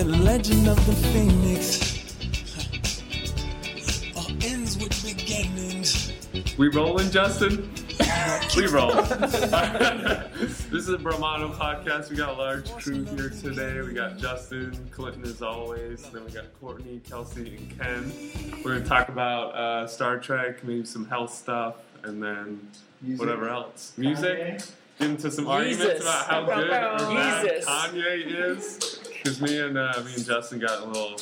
the legend of the Phoenix. All ends with beginnings. We rolling, Justin? We roll. This is a Brahmano podcast. We got a large crew here today. We got Justin, Clinton as always. Then we got Courtney, Kelsey, and Ken. We're going to talk about Star Trek, maybe some health stuff, and then whatever else. Music. Get into some arguments about how good or bad Kanye is. Because me and Justin got a little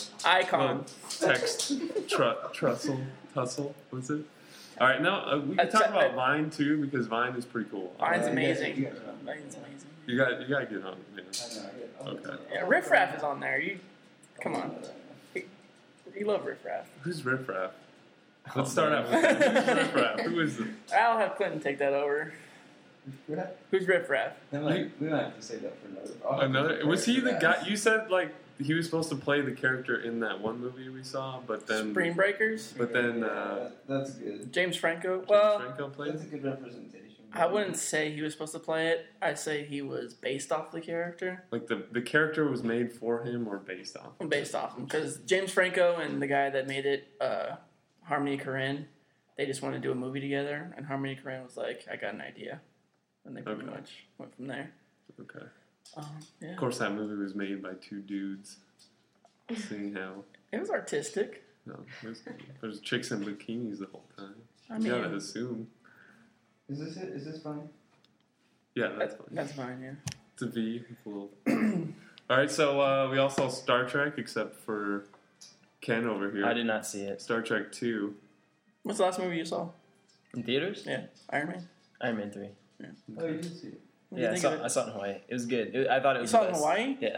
text tussle. What's it? All right, now we can talk about Vine too because Vine is pretty cool. Vine's amazing. Vine's amazing. You got to get on it, man. Okay. Yeah, Riff Raff is on there. Come on. You love Riff Raff. Who's Riff Raff? Let's start out with that. Who's Riff Raff? Who is it? I'll have Clinton take that over. Who's Riff Raff? We might have to say that for another. Was he the guy? You said like he was supposed to play the character in that one movie we saw, but then Spring Breakers. But then that's good. James Franco. Franco played. That's a good representation. I wouldn't say he was supposed to play it. I'd say he was based off the character. Like the character was made for him or based off? Based off him, because James Franco and the guy that made it, Harmony Korine, they just wanted to do a movie together, and Harmony Korine was like, "I got an idea." And they pretty much went from there. Okay. Yeah. Of course, that movie was made by two dudes. Seeing how it was artistic. No, there's chicks in bikinis the whole time. You gotta assume. Is this it? Is this fine? Yeah, that's fine. That's fine. Yeah. It's a V. All right, so we all saw Star Trek, except for Ken over here. I did not see it. Star Trek 2. What's the last movie you saw? In theaters? Yeah, Iron Man. Iron Man 3. Yeah. Oh, you did see it. Yeah, I saw it in Hawaii. It was good. I thought it was. You saw it in Hawaii? Yeah.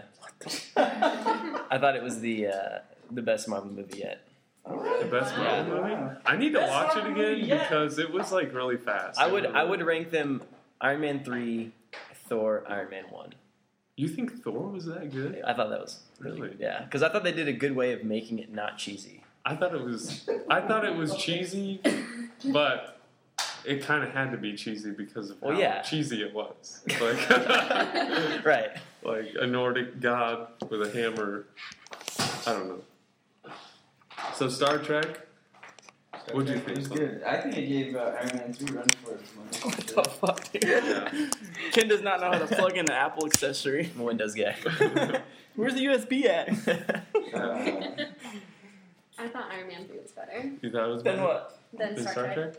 I thought it was the best Marvel movie yet. The best Marvel movie? I need to watch it again because it was like really fast. I would rank them Iron Man 3, Thor, Iron Man 1. You think Thor was that good? I thought that was really. Yeah, because I thought they did a good way of making it not cheesy. I thought it was cheesy, but it kind of had to be cheesy because of how cheesy it was. Like, right. Like a Nordic god with a hammer. I don't know. So Star Trek. What'd you think? It was good. I think it gave Iron Man 3 run for its money. What the fuck? Yeah. Ken does not know how to plug in an Apple accessory. I'm a Windows guy. Where's the USB at? I thought Iron Man 3 was better. You thought it was better? Then what? Than Star Trek?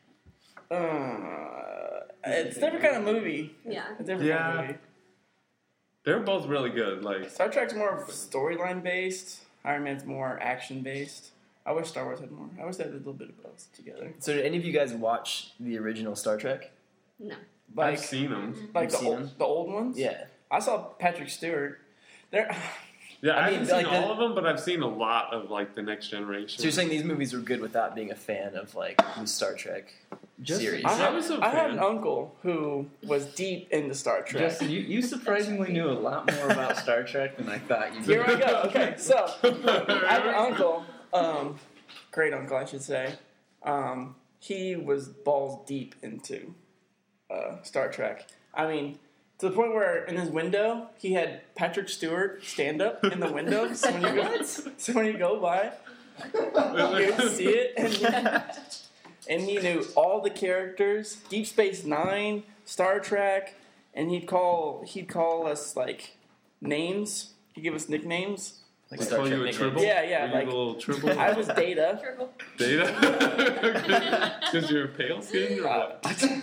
It's a different kind of movie. Yeah. It's a different kind of movie. They're both really good. Like Star Trek's more storyline based. Iron Man's more action based. I wish Star Wars had more. I wish they had a little bit of both together. So did any of you guys watch the original Star Trek? No. Like, I've seen them. Like the old ones? Yeah. I saw Patrick Stewart. Yeah, I haven't seen all of them, but I've seen a lot of like the Next Generation. So you're saying these movies were good without being a fan of like the Star Trek series? I had an uncle who was deep into Star Trek. Justin, you surprisingly knew a lot more about Star Trek than I thought you did. Here we go. Okay, so I have an uncle, great uncle, I should say. He was balls deep into Star Trek. I mean, to the point where in his window, he had Patrick Stewart stand up in the window. So when you go by, you can see it. And he knew all the characters, Deep Space Nine, Star Trek, and he'd call us like names. He'd give us nicknames. Like Star Trek nicknames. Tribble? Yeah, Were you a little Tribble? I was Data. Data? Because you're pale skin or what?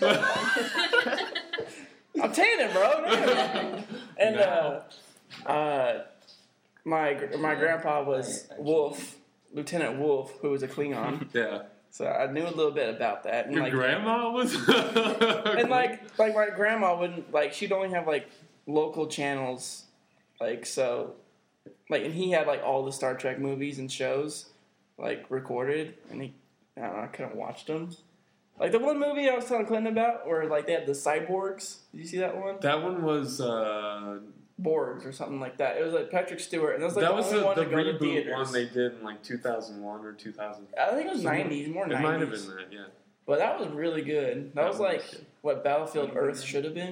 I'm tanning, bro. And my grandpa was Wolf, Lieutenant Wolf, who was a Klingon. Yeah. So I knew a little bit about that. And Your grandma was? And like my grandma wouldn't, she'd only have local channels, and he had all the Star Trek movies and shows recorded, and I couldn't watch them. Like the one movie I was telling Clinton about, where they had the cyborgs. Did you see that one? That one was Borgs or something like that. It was Patrick Stewart, and that was that the was only one the to go to reboot theaters. one they did in 2001 or 2000. I think it was 90s, more 90s. It might have been that, yeah. But that was really good. That was what Battlefield Earth should have been.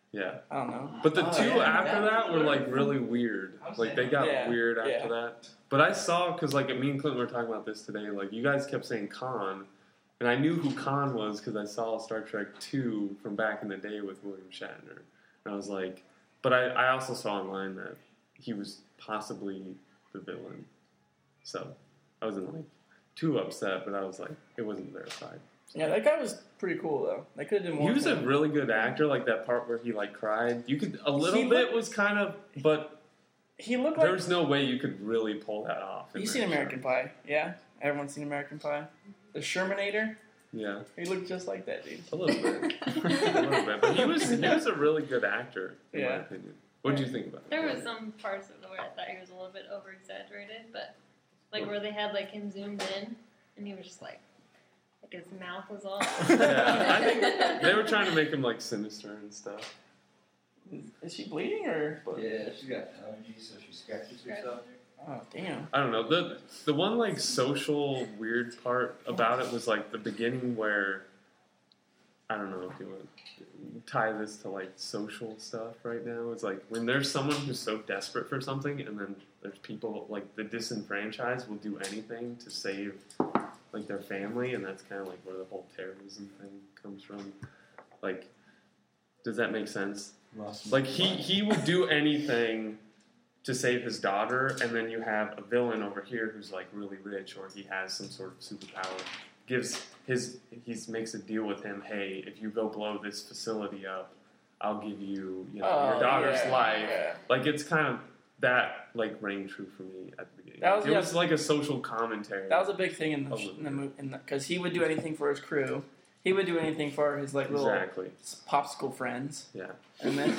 Yeah. I don't know. But the Oh, two yeah, after that that was were weird. like really weird. Like they got Yeah, weird after yeah. that. But I saw because like me and Clinton were talking about this today. Like you guys kept saying Khan, and I knew who Khan was because I saw Star Trek II from back in the day with William Shatner, and I was like, but I also saw online that he was possibly the villain. So I wasn't like too upset, but I was like, it wasn't verified. Yeah, that guy was pretty cool though. They could have done more. He was with a him. really good actor. Like that part where he like cried. You could a little He bit looked- was kind of, but He looked like. there's no way you could really pull that off. in You that seen show. American Pie? Yeah, everyone's seen American Pie. The Shermanator. Yeah, He looked just like that dude. a little bit, a little bit. But he was a really good actor, in my Yeah. opinion. What did you think about it? There was some parts of it where I thought he was a little bit over exaggerated, but like where they had like him zoomed in and he was just like his mouth was all. Yeah, I think they were trying to make him like sinister and stuff. Is she bleeding or? Yeah, she's got allergies, so she scratches herself. Oh damn. I don't know. The one like social weird part about it was like the beginning where I don't know if you want to tie this to like social stuff right now. It's like when there's someone who's so desperate for something and then there's people like the disenfranchised will do anything to save like their family, and that's kind of like where the whole terrorism thing comes from. Like, does that make sense? Like he would do anything to save his daughter, and then you have a villain over here who's like really rich or he has some sort of superpower. He makes a deal with him. Hey, if you go blow this facility up, I'll give you your daughter's life. Yeah. Like it's kind of that like rang true for me at the beginning. That was- it was like a social commentary. That was a big thing in the movie, because he would do anything for his crew. He would do anything for his like little exactly. popsicle friends, Yeah. and then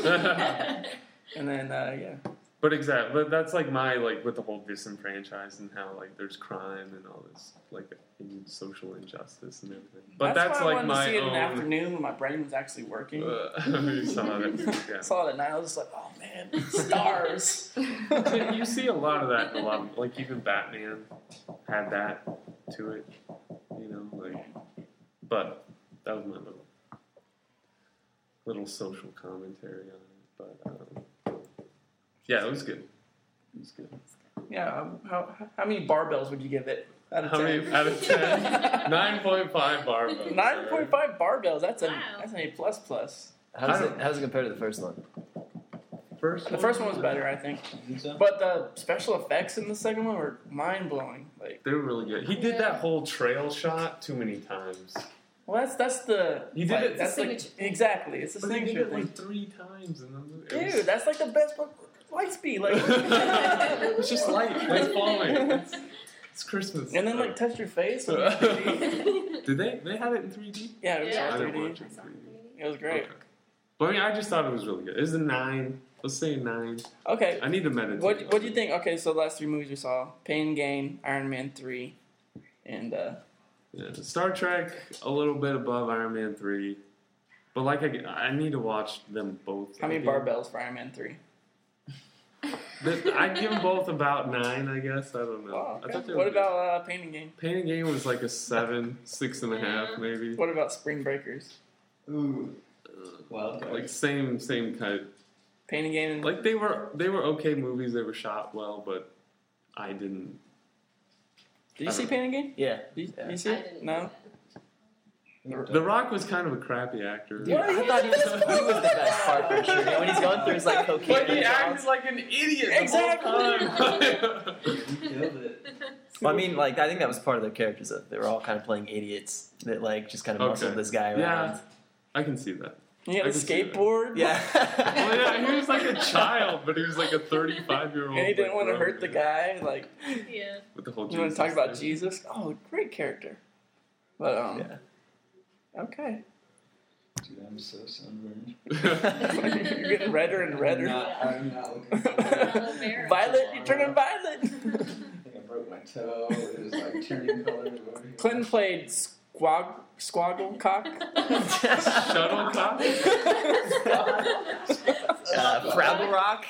yeah. But exactly, but that's like my like with the whole disenfranchised and how like there's crime and all this like social injustice and everything. But that's why I like wanted to see my it in the own. afternoon when my brain was actually working. You saw that, I yeah. saw it at night. I was just like, oh man, stars. You see a lot of that in a lot of, like even Batman had that to it, you know, like. But that was my little social commentary on it. But yeah, it was good. It was good. Yeah. How many barbells would you give it out of 10? How many out of 10? 9.5 barbells. 9.5 barbells. That's Wow. an A plus plus. How does it compare to the first one? The first one was better, I think. You think so? But the special effects in the second one were mind blowing. Like, They were really good. He did that whole trail shot too many times. well, that's the He did it- That's Signature. exactly. It's the But he did signature it thing. like 3 times in the movie. It was- Dude, that's like the best light speed. Like, it's just light. It's falling. It's Christmas. and then like touch your face. With Did they had it in 3D? yeah, it was Yeah. all I didn't 3D. watch it in 3D. It was great. Okay. But I mean, I just thought it was really good. It was a 9. Let's say 9. Okay. I need to meditate. What do you think? Okay, so the last 3 movies we saw: Pain and Gain, Iron Man 3, and Yeah, Star Trek a little bit above Iron Man 3, but like I need to watch them both. how many again. barbells for Iron Man 3? I'd give them both about 9, I guess. I don't know. Oh, I okay. thought they What were about Pain and Gain? Pain and Gain was like a 7, 6.5 maybe. What about Spring Breakers? Ooh. Wild card. Like same kind. Pain and Gain and Like they were okay movies. They were shot well, but I didn't. Did you see Pain and Gain? Yeah. Did Yeah. you see I it? didn't No. The Rock was kind of a crappy actor. Dude, I thought he was the best part for sure. When he's going through his like cocaine. But he withdrawals. acted like an idiot Exactly. the whole time. You killed it. Well, I mean, like I think that was part of their characters. That they were all kind of playing idiots that like just kind of muscled Okay. this guy around. Yeah, I can see that. He had I a can see that. skateboard. Yeah. Well, yeah, he was like a child, but he was like a 35-year-old. And he didn't want to hurt the guy. Like, Yeah. With the whole you want to talk about thing. Jesus? Oh, great character. But Yeah. okay. Dude, I'm so sunburned. You're getting redder and redder. I'm not looking Violet, you're turning violet. I think I broke my toe. It was like turning color. Clinton played Squaggle Cock. Shuttlecock? Fraggle Rock.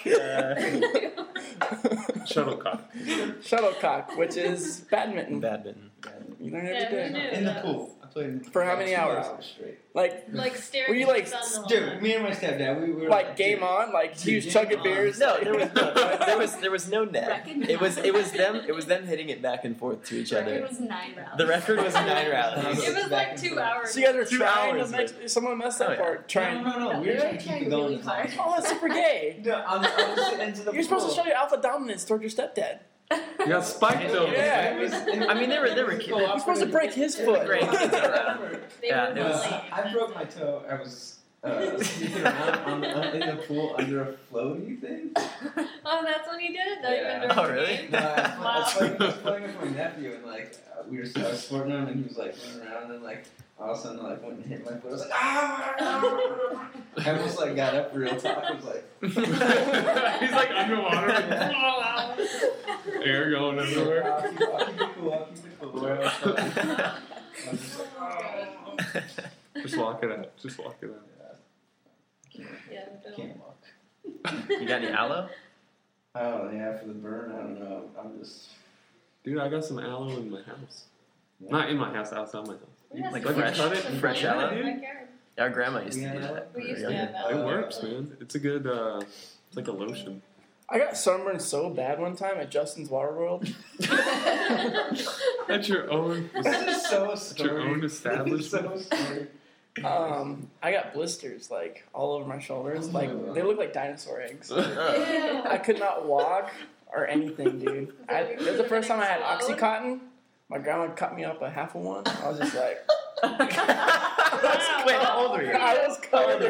Shuttlecock. Shuttlecock, which is badminton. Badminton. You learn Yeah, every who day. knew? In the pool. played For how many 2 hours? straight. Like staring Were you, at like, the sun the whole Dude, time. me and my stepdad, we were like game on, like he was Game chugging on. beers. No, there was no net. Record It was them hitting it back and forth to each Record other. was 9 rounds. The record was 9 rounds. It was like 2 hours. So you guys are 2 trying hours, to make someone messed up Oh, yeah. or trying. No, we were trying to keep it going. really hard. Oh, that's super gay. No, on the opposite ends of the You're supposed to pool. show your alpha dominance toward your stepdad. You got spiked though. Yeah. I mean, they were kids. You're supposed to break his foot. Great kids around. They Yeah, were it was- late. I broke my toe. I was sneaking around in the pool under a floaty thing. Oh, that's when you did it, though. Yeah. Even during Oh, the really? game? No, I was Wow. playing with my nephew, and like I was sporting him, and he was like running around, and like all of a sudden I like went and hit my foot. I was like, ah! I almost like got up real talk. I was like, He's like underwater. Air going everywhere. I'll keep it cool. I'll keep it cool. Where I was just like, Just walk it out. Just walk it out. Yeah, I can't walk. You got any aloe? Oh yeah, for the burn, I don't know. I'm just. Dude, I got some aloe in my house. Not in my house, outside my house. Like Like fresh, cut it? fresh Yeah, aloe? dude. Our grandma used to Yeah. do that. We used Yeah. to have that. It works, man. It's a good, it's like a lotion. I got sunburned so bad one time at Justin's Water World. At your own, This is so at your own establishment. I got blisters like all over my shoulders. Like they look like dinosaur eggs. Oh. I could not walk or anything, dude. It was the first time I had OxyContin. My grandma cut me up a half of one. I was just like, Wait, how old were you? I was covered.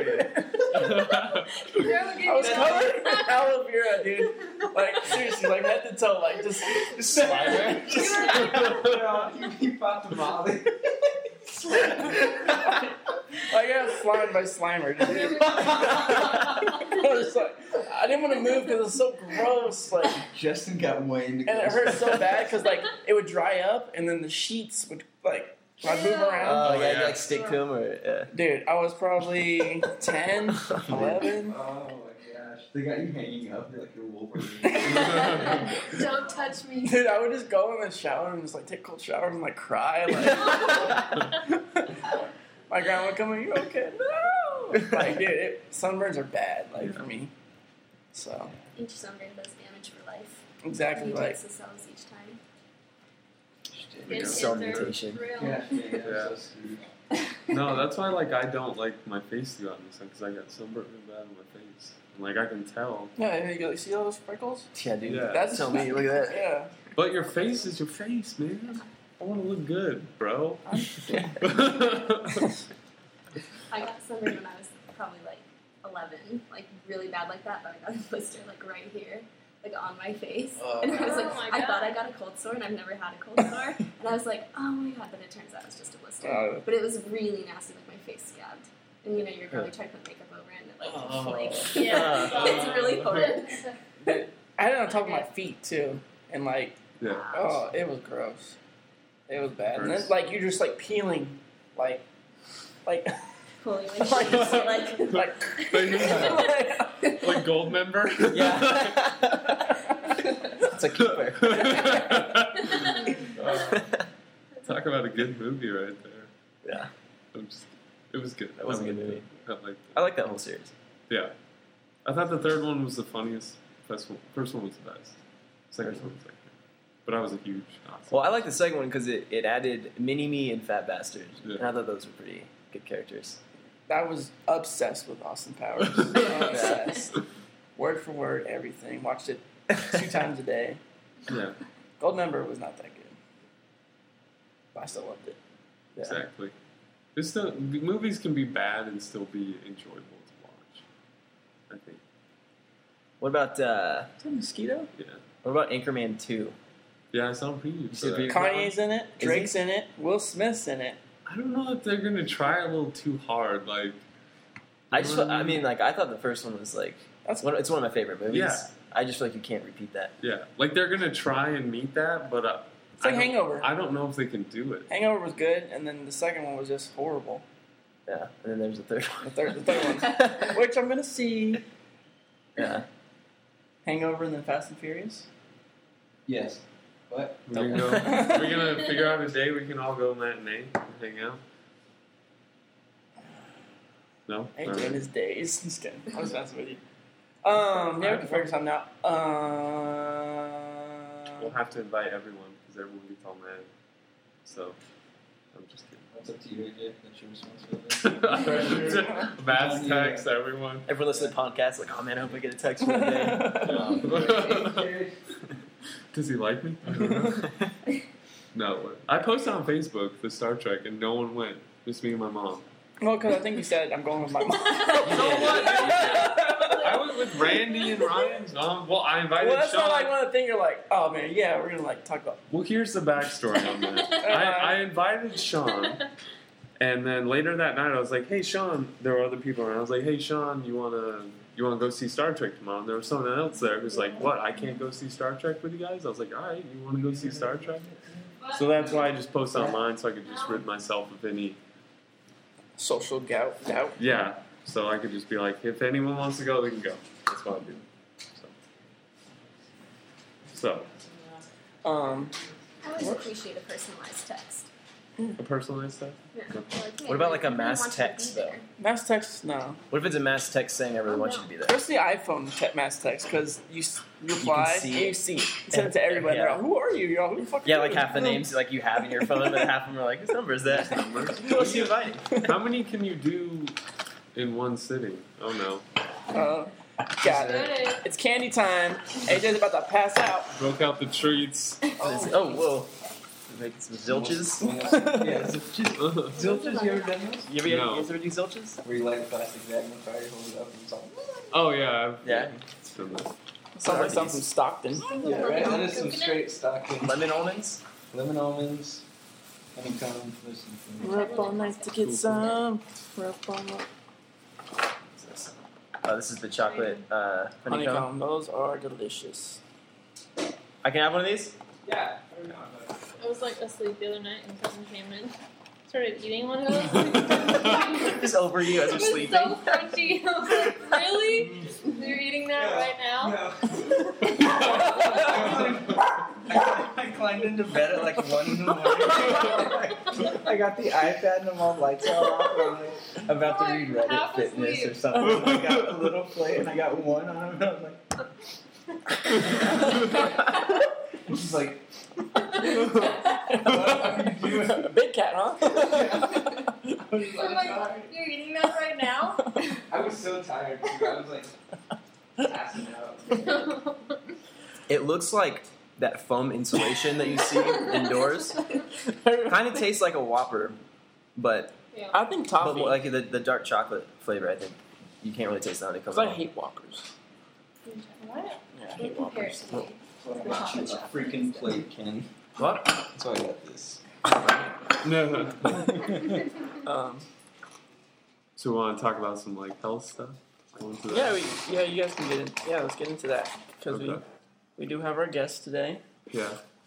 I was covered in aloe vera, dude. Like seriously, like head to toe, like just Slimer. You fought the Molly. Like I got slimed by Slimer, dude. I was like, I didn't want to move because it was so gross, like, Justin got way into and it hurt so bad because like it would dry up and then the sheets would like I'd move around. Oh, yeah, yeah. you like stick to them or yeah. Dude, I was probably 10, 11. Oh my gosh. They got you hanging up. You're like you're Wolverine. Don't touch me. Dude, I would just go in the shower and just like take cold showers and like cry. Like, my grandma would come in, you okay? No! Like, dude, sunburns are bad, like, for me. So, Each sunburn does damage for life. exactly, He like, takes the cells each time. It's Cell are mutation. real. Yeah, Yeah. so screwed. No, that's why like I don't like my face to go out in the sun because I got sunburn really bad on my face. And, like I can tell. yeah, you like, see all those freckles? Yeah, dude. Yeah. That's Tell me, look at that. Yeah. But your face is your face, man. I want to look good, bro. I got sunburn when I was probably like 11, like really bad like that, but I got a blister like right here, like on my face. And I was like, Oh my I God. thought I got a cold sore and I've never had a cold sore. And I was like, oh my God, but it turns out it's just a blister. But it was really nasty, like my face scabbed. And you know, you're probably trying to put makeup over it and it like flakes. Yeah. It's really horrid. I had it on top of my feet, too. And, like, Yeah. oh, it was gross. It was bad. And then, Hurts. like, you're just, like, peeling, like, Pulling my face, like, Like gold member. Yeah. It's a keeper. Talk about a good movie right there. Yeah. It was good. That was a I good liked movie. it. I liked it. I like that whole series. Yeah. I thought the third one was the funniest. First one was the best. Second one was like, but I was a huge Nazi. Well, I like the second one because it added Mini-Me and Fat Bastard. Yeah. And I thought those were pretty good characters. I was obsessed with Austin Powers. Obsessed. Word for word, everything. Watched it 2 times a day. Yeah, Goldmember was not that good. But I still loved it. Yeah. exactly. It's still, movies can be bad and still be enjoyable to watch. I think. What about Is that a mosquito? Yeah. what about Anchorman 2? Yeah, I saw previews. You for see the that. preview? Kanye's in it. Is Drake's in it. Will Smith's in it. I don't know if they're gonna try a little too hard. Like, I mean, like, I thought the first one was, like, That's it's one of my favorite movies. Yeah. I just feel like you can't repeat that. yeah, like they're gonna try and meet that, but It's like I don't- Hangover. I don't know if they can do it. Hangover was good, and then the second one was just horrible. Yeah. And then there's the third one. The third one, which I'm gonna see. Yeah. Hangover and then Fast and Furious. Yes. What? We're gonna figure out a day we can all go matinee and hang out. No? AJ All right. in his days. Just kidding. I was messing with you. Yeah, we can figure something out. We'll have to invite everyone because everyone gets all mad. So, I'm just kidding. That's up to you, AJ. That's your responsibility. Mass text everyone. Everyone listening to the podcast, like, oh man, I hope I get a text one day. Does he like me? I don't know. No. I posted on Facebook the Star Trek and no one went. Just me and my mom. Well, because I think you said I'm going with my mom. I went with Randy and Ryan's mom. Well, I invited Well, that's Sean. not like one of the things you're like, oh man, yeah, we're gonna like talk about. Well, here's the backstory on that. I invited Sean, and then later that night I was like, "Hey, Sean," there were other people around. I was like, "Hey, Sean, you wanna go see Star Trek tomorrow?" And there was someone else there who's like, "What? I can't go see Star Trek with you guys?" I was like, "All right, you want to go see Star Trek?" So that's why I just posted online so I could just rid myself of any Social doubt. Yeah, so I could just be like, if anyone wants to go, they can go. That's what I do. So I always appreciate a personalized text. a personalized stuff. Yeah. What about like a I really mass want you to text, be though? there. Mass text, no. What if it's a mass text saying I really want you to be there? Especially iPhone mass text, because you reply see and it. you see it. You send it to everybody. Yeah. They're like, who are you? You're like, who the fuck Yeah, are like you? half the names like you have in your phone, but half of them are like, whose number is that? Who else are you inviting? How many can you do in one sitting? Oh no. Got it. It's candy time. AJ's about to pass out. Broke out the treats. Oh, whoa. Making some zilches. Yeah, zilches, you ever done those? You ever do zilches? Where you light a plastic bag on fire, hold it up, and it's all... Oh yeah. Yeah. It's done that. Sounds like something from Stockton. Yeah, right? That is some straight stocking. Lemon almonds? Lemon almonds, honeycomb, there's some things. We're up all night to get some. We're up all night. This is the chocolate honeycomb. Honeycomb. Those are delicious. I can have one of these? Yeah. I was like asleep the other night and someone came in, started eating one of those. Just over you as you're It was sleeping. so crunchy. I was like, really? You're eating that right now? I climbed into bed at like 1 in the morning. I got the iPad and the all lights are off. And I'm like, about to read Reddit Half Fitness asleep. or something. I got a little plate and I got one on it. And I was like, she's like, what are you doing? A big cat, huh? I was I'm like, you're eating that right now? I was so tired too. I was like passing out. It looks like that foam insulation that you see indoors. Kind of tastes like a Whopper, but I think toffee. more like the dark chocolate flavor. I think you can't really taste the honeycomb. Because I hate Whoppers. What? Yeah, I hate Whoppers. A freaking plate, Ken. What? That's why I got this. No. Um, So we want to talk about some like health stuff. Go into that? yeah, you guys can get in. Yeah, let's get into that because Okay. we do have our guest today. Yeah.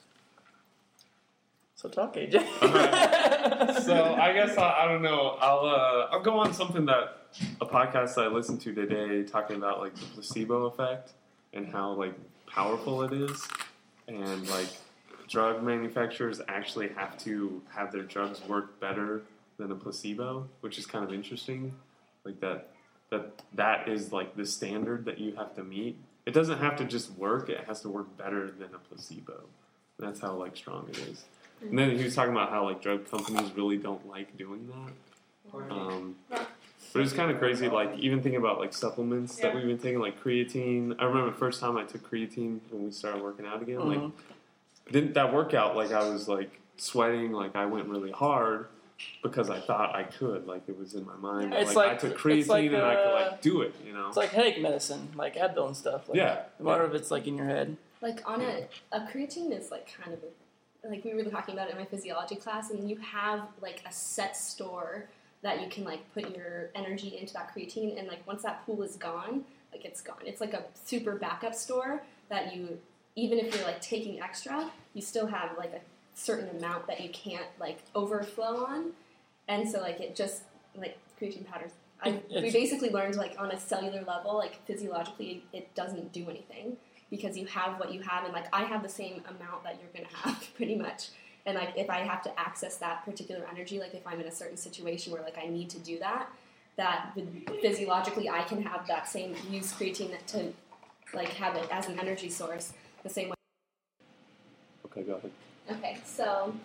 So talk, AJ. Alright. So I guess I don't know. I'll go on something that a podcast I listened to today talking about like the placebo effect and how like powerful it is, and like drug manufacturers actually have to have their drugs work better than a placebo, which is kind of interesting. Like that is like the standard that you have to meet. It doesn't have to just work; it has to work better than a placebo. And that's how like strong it is. And then he was talking about how like drug companies really don't like doing that. But it's kind of crazy. Like even thinking about like supplements that we've been taking, like creatine. I remember the first time I took creatine when we started working out again. Like didn't that workout? Like I was like sweating. Like I went really hard because I thought I could. Like it was in my mind. Yeah. It's like I like- took it's creatine like, and I could like do it. You know. It's like headache medicine, like Advil and stuff. Like, Yeah. No matter if it's like in your head. Like on a creatine is like kind of like we were talking about it in my physiology class, and you have like a set store that you can like put your energy into that creatine, and like once that pool is gone, like it's gone. It's like a super backup store that you, even if you're like taking extra, you still have like a certain amount that you can't like overflow on, and so like it just like creatine powders. We basically learned like on a cellular level, like physiologically, it doesn't do anything because you have what you have, and like I have the same amount that you're gonna have pretty much. And like if I have to access that particular energy, like if I'm in a certain situation where like I need to do that, that physiologically I can have that same use creatine to like have it as an energy source the same way. Okay, go ahead. Okay, so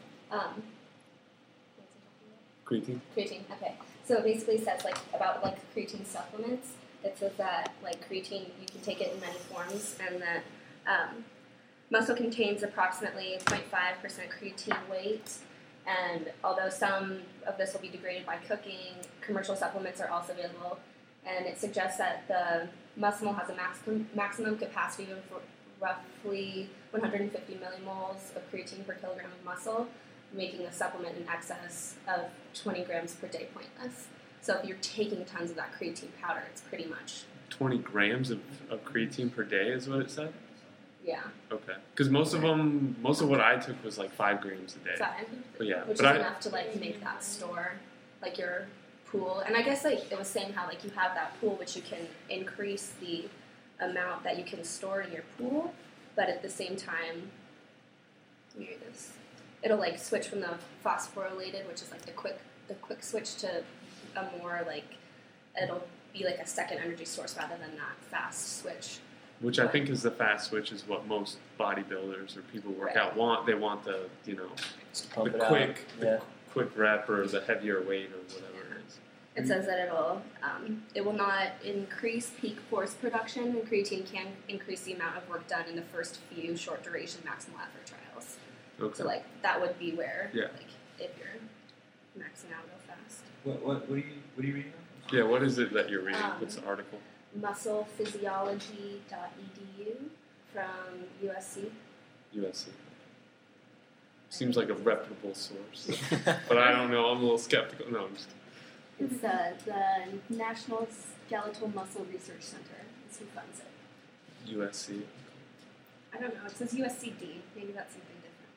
Creatine? creatine. Okay, so it basically says like about like creatine supplements. It says that like creatine, you can take it in many forms, and that muscle contains approximately 0.5% creatine weight. And although some of this will be degraded by cooking, commercial supplements are also available. And it suggests that the muscle has a maximum capacity of roughly 150 millimoles of creatine per kilogram of muscle, making a supplement in excess of 20 grams per day pointless. So if you're taking tons of that creatine powder, it's pretty much 20 grams of creatine per day is what it said? yeah. Okay. Because most of what I took was like 5 grams a day. Fine. But yeah. Which but is enough to like make that store, like your pool. And I guess like it was saying how like you have that pool which you can increase the amount that you can store in your pool, but at the same time, let me read this. It'll like switch from the phosphorylated, which is like the quick switch, to a more like it'll be like a second energy source rather than that fast switch. Which I think is the fast switch is what most bodybuilders or people who work Right. out want. They want the, Just pump the it quick, out. the Yeah. quick rep or the heavier weight or whatever it is. It says that it will not increase peak force production, and creatine can increase the amount of work done in the first few short duration maximal effort trials. Okay. So like that would be where Yeah. like if you're maxing out real fast. What are you reading? Yeah, what is it that you're reading? Um, What's the article? Musclephysiology.edu from USC. USC. Seems like a reputable source. But I don't know, I'm a little skeptical. No, I'm just It's the National Skeletal Muscle Research Center. That's who funds it. USC. I don't know. It says USCD. Maybe that's something different.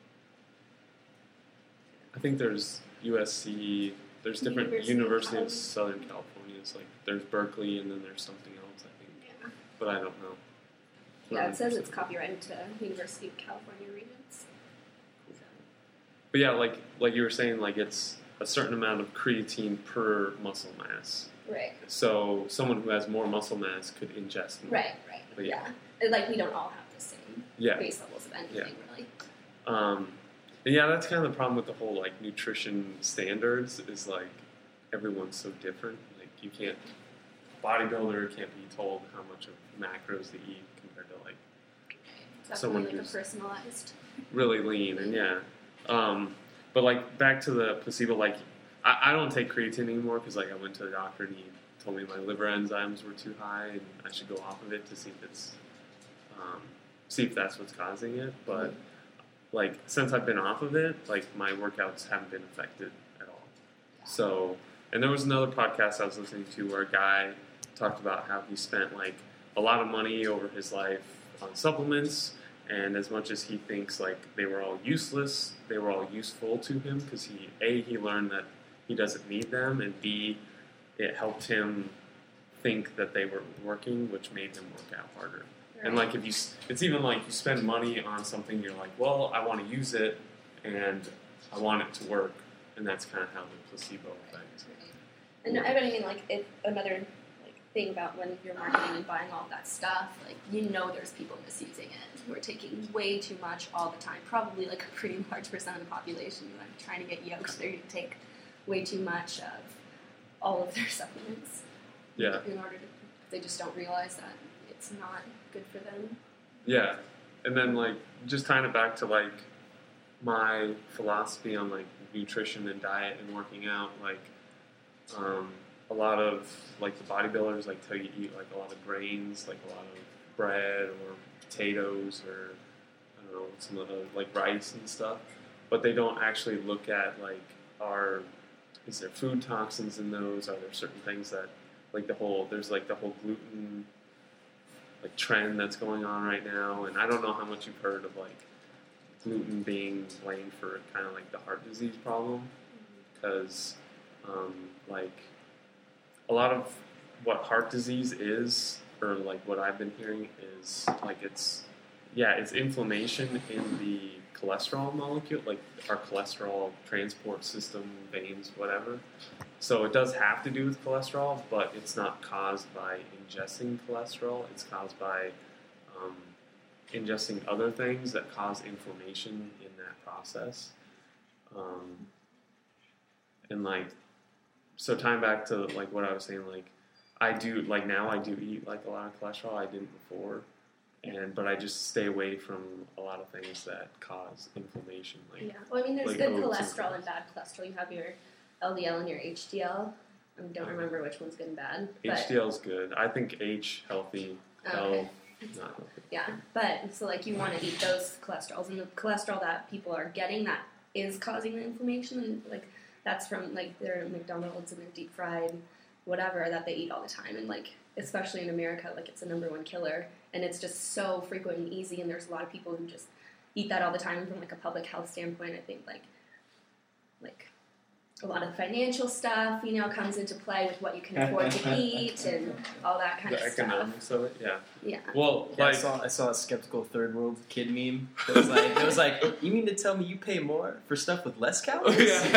I think there's USC, there's different University University of of Southern California. It's like there's Berkeley and then there's something else, I think. Yeah. But I don't know. Yeah, it says it's copyrighted to University of California Regents. So, But yeah, like you were saying, like it's a certain amount of creatine per muscle mass. right. So someone who has more muscle mass could ingest more. Right. But Yeah. And, like we don't all have the same Yeah. base levels of anything, really. And yeah, that's kind of the problem with the whole like nutrition standards is like everyone's so different. Like you can't, bodybuilder can't be told how much of macros to eat compared to like someone Definitely like a who's personalized. really lean and yeah. But like back to the placebo, like I don't take creatine anymore because like I went to the doctor and he told me my liver enzymes were too high and I should go off of it to see if it's see if that's what's causing it. But like since I've been off of it, like my workouts haven't been affected at all. So, and there was another podcast I was listening to where a guy talked about how he spent like a lot of money over his life on supplements, and as much as he thinks like they were all useless, they were all useful to him because he learned that he doesn't need them, and B, it helped him think that they were working, which made him work out harder. And like if you, it's even like you spend money on something, you're like, well, I want to use it, and I want it to work, and that's kind of how the placebo effect. And I mean, like, another like thing about when you're marketing and buying all that stuff, like, you know there's people misusing it who are taking way too much all the time. Probably, like, a pretty large percent of the population who are trying to get yoked. They're going to take way too much of all of their supplements. Yeah. In order to, they just don't realize that it's not good for them. Yeah, and then like just tying it back to like my philosophy on like nutrition and diet and working out, like a lot of like the bodybuilders like tell you to eat like a lot of grains, like a lot of bread or potatoes or I don't know some of the like rice and stuff, but they don't actually look at like is there food toxins in those? Are there certain things that like there's like the whole gluten like trend that's going on right now, and I don't know how much you've heard of like gluten being blamed for kind of like the heart disease problem, because like a lot of what heart disease is, or like what I've been hearing is like it's it's inflammation in the cholesterol molecule, like our cholesterol transport system, veins, whatever. So it does have to do with cholesterol, but it's not caused by ingesting cholesterol. It's caused by ingesting other things that cause inflammation in that process. And like, so tying back to like what I was saying, like now I do eat like a lot of cholesterol. I didn't before, but I just stay away from a lot of things that cause inflammation. Like, Yeah. Well, I mean, there's like good oats cholesterol and bad cholesterol. You have your LDL and your HDL. I don't remember which one's good and bad. But, HDL's good. I think H healthy, L Okay. not healthy. yeah, but so like you want to eat those cholesterols, and the cholesterol that people are getting that is causing the inflammation, and like that's from like their McDonald's and their deep fried whatever that they eat all the time, and like especially in America, like it's the #1 killer, and it's just so frequent and easy, and there's a lot of people who just eat that all the time. From like a public health standpoint, I think like a lot of financial stuff, comes into play with what you can afford to eat and all that kind The of stuff. economics of it, yeah. Yeah. Well, Yeah, like, I saw a skeptical third world kid meme. It was like, you mean to tell me you pay more for stuff with less calories?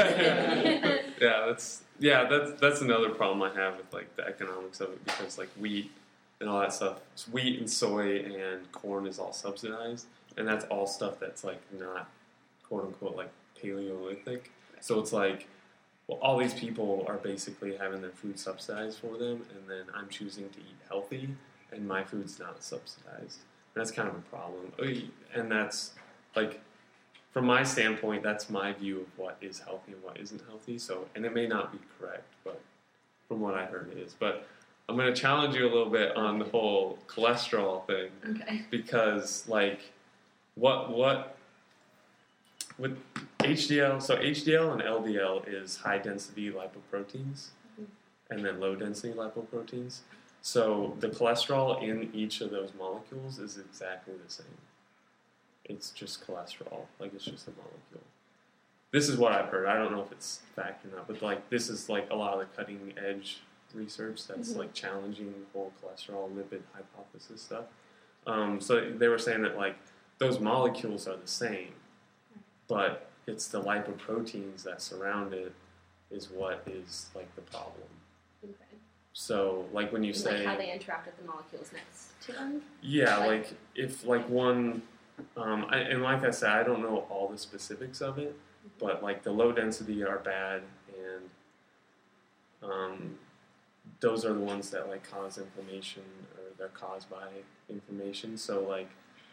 that's another problem I have with like the economics of it, because like wheat and all that stuff, wheat and soy and corn is all subsidized, and that's all stuff that's like not quote unquote like Paleolithic. So it's like, well, all these people are basically having their food subsidized for them, and then I'm choosing to eat healthy, and my food's not subsidized. And that's kind of a problem. And that's, like, from my standpoint, that's my view of what is healthy and what isn't healthy. So, and it may not be correct, but from what I heard it is. But I'm going to challenge you a little bit on the whole cholesterol thing. Okay. Because, like, what with HDL, so HDL and LDL is high density lipoproteins and then low density lipoproteins. So the cholesterol in each of those molecules is exactly the same. It's just cholesterol, like it's just a molecule. This is what I've heard. I don't know if it's fact or not, but like this is like a lot of the cutting edge research that's like challenging the whole cholesterol lipid hypothesis stuff. So they were saying that like those molecules are the same, but it's the lipoproteins that surround it is what is like the problem. Okay. So like when you And, say like how they interact with the molecules next to them. yeah, like if like one, and like I said, I don't know all the specifics of it, but like the low density are bad, and those are the ones that like cause inflammation, or they're caused by inflammation. So like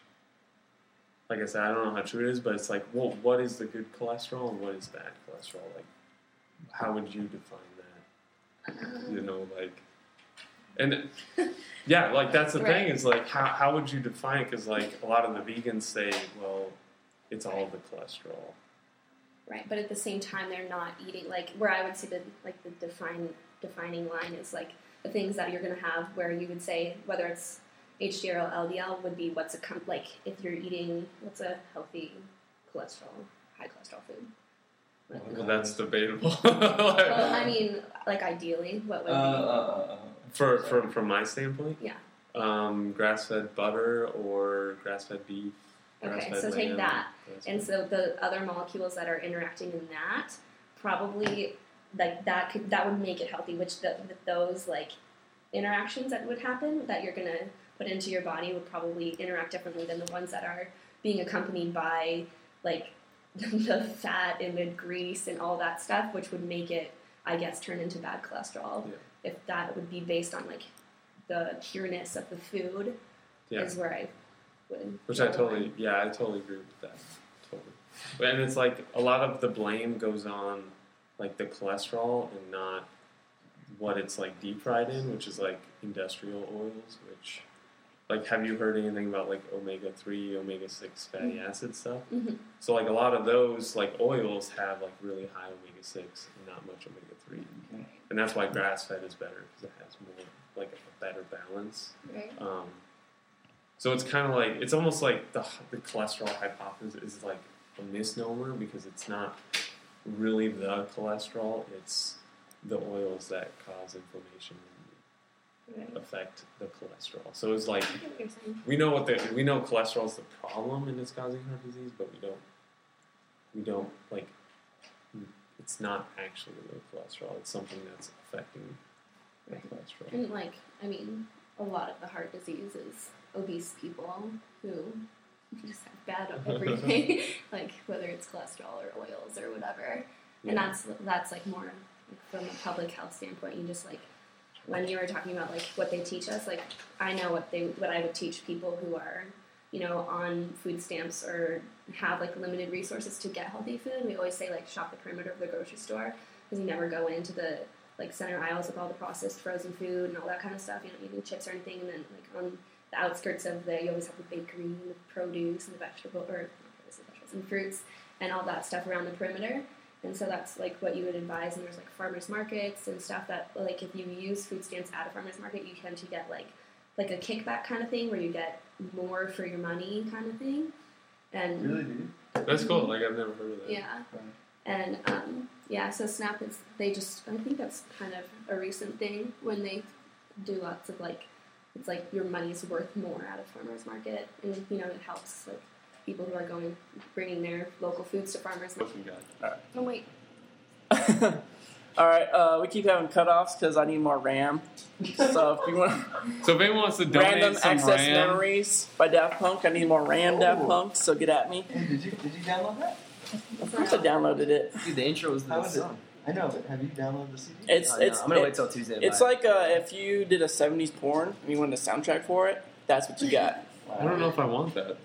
I said, I don't know how true it is, but it's like, well, what is the good cholesterol and what is bad cholesterol? Like, how would you define that? Like, and yeah, like that's the thing is like, how would you define it? Because like a lot of the vegans say, well, it's all the cholesterol. Right, but at the same time, they're not eating like where I would say the defining line is like the things that you're going to have where you would say whether it's HDL or LDL would be what's like if you're eating what's a healthy high cholesterol food. Well, that's debatable. Well, I mean, like ideally, what would be from my standpoint, yeah. Grass-fed butter or grass-fed beef. Okay, grass-fed so take lamb, that, grass-fed- and so the other molecules that are interacting in that probably like that would make it healthy. Which those like interactions that would happen that you're gonna put into your body would probably interact differently than the ones that are being accompanied by like the fat and the grease and all that stuff, which would make it, I guess, turn into bad cholesterol. Yeah. If that would be based on like the pureness of the food, is where I would. Which I totally agree with that. Totally. And it's like a lot of the blame goes on like the cholesterol and not what it's like deep fried in, which is like industrial oils, which like have you heard anything about like omega-3, omega-6 fatty acid stuff? Mm-hmm. So like a lot of those like oils have like really high omega-6 and not much omega-3. Okay. And that's why grass-fed is better because it has more like a better balance. Right. So it's kind of like, it's almost like the cholesterol hypothesis is like a misnomer because it's not really the cholesterol, it's the oils that cause inflammation. affect the cholesterol. So it's like I get what you're saying. we know cholesterol is the problem and it's causing heart disease, but we don't like it's not actually the cholesterol. It's something that's affecting the cholesterol. And like, I mean, a lot of the heart disease is obese people who just have bad everything, like whether it's cholesterol or oils or whatever. And that's like more like, from a public health standpoint. You just like when you were talking about like what they teach us, like I know what I would teach people who are, you know, on food stamps or have like limited resources to get healthy food. We always say like shop the perimeter of the grocery store because you never go into the like center aisles with all the processed frozen food and all that kind of stuff. You know, eating chips or anything, and then like on the outskirts of you always have the bakery and the produce and the vegetables and fruits and all that stuff around the perimeter. And so that's like what you would advise. And there's like farmers markets and stuff that like if you use food stamps at a farmers market, you tend to get like a kickback kind of thing where you get more for your money kind of thing. And Really, dude? That's cool. Like I've never heard of that. yeah. And so SNAP is I think that's kind of a recent thing when they do lots of like it's like your money's worth more at a farmer's market, and you know it helps like people who are bringing their local foods to farmers What market. you got? Oh wait, All right, we keep having cutoffs because I need more RAM. So if you want So if anyone wants to donate Random some Access RAM, Memories by Daft Punk, I need more RAM, Daft Oh. Punk. So get at me. Hey, did you download that? Of course, I downloaded it. Dude, the intro was How the is it? song. I know, but have you downloaded the CD? It's Oh, no, it's I'm gonna it- wait till Tuesday. to It's buy like if you did a '70s porn and you wanted a soundtrack for it. That's what you got. I don't know if I want that.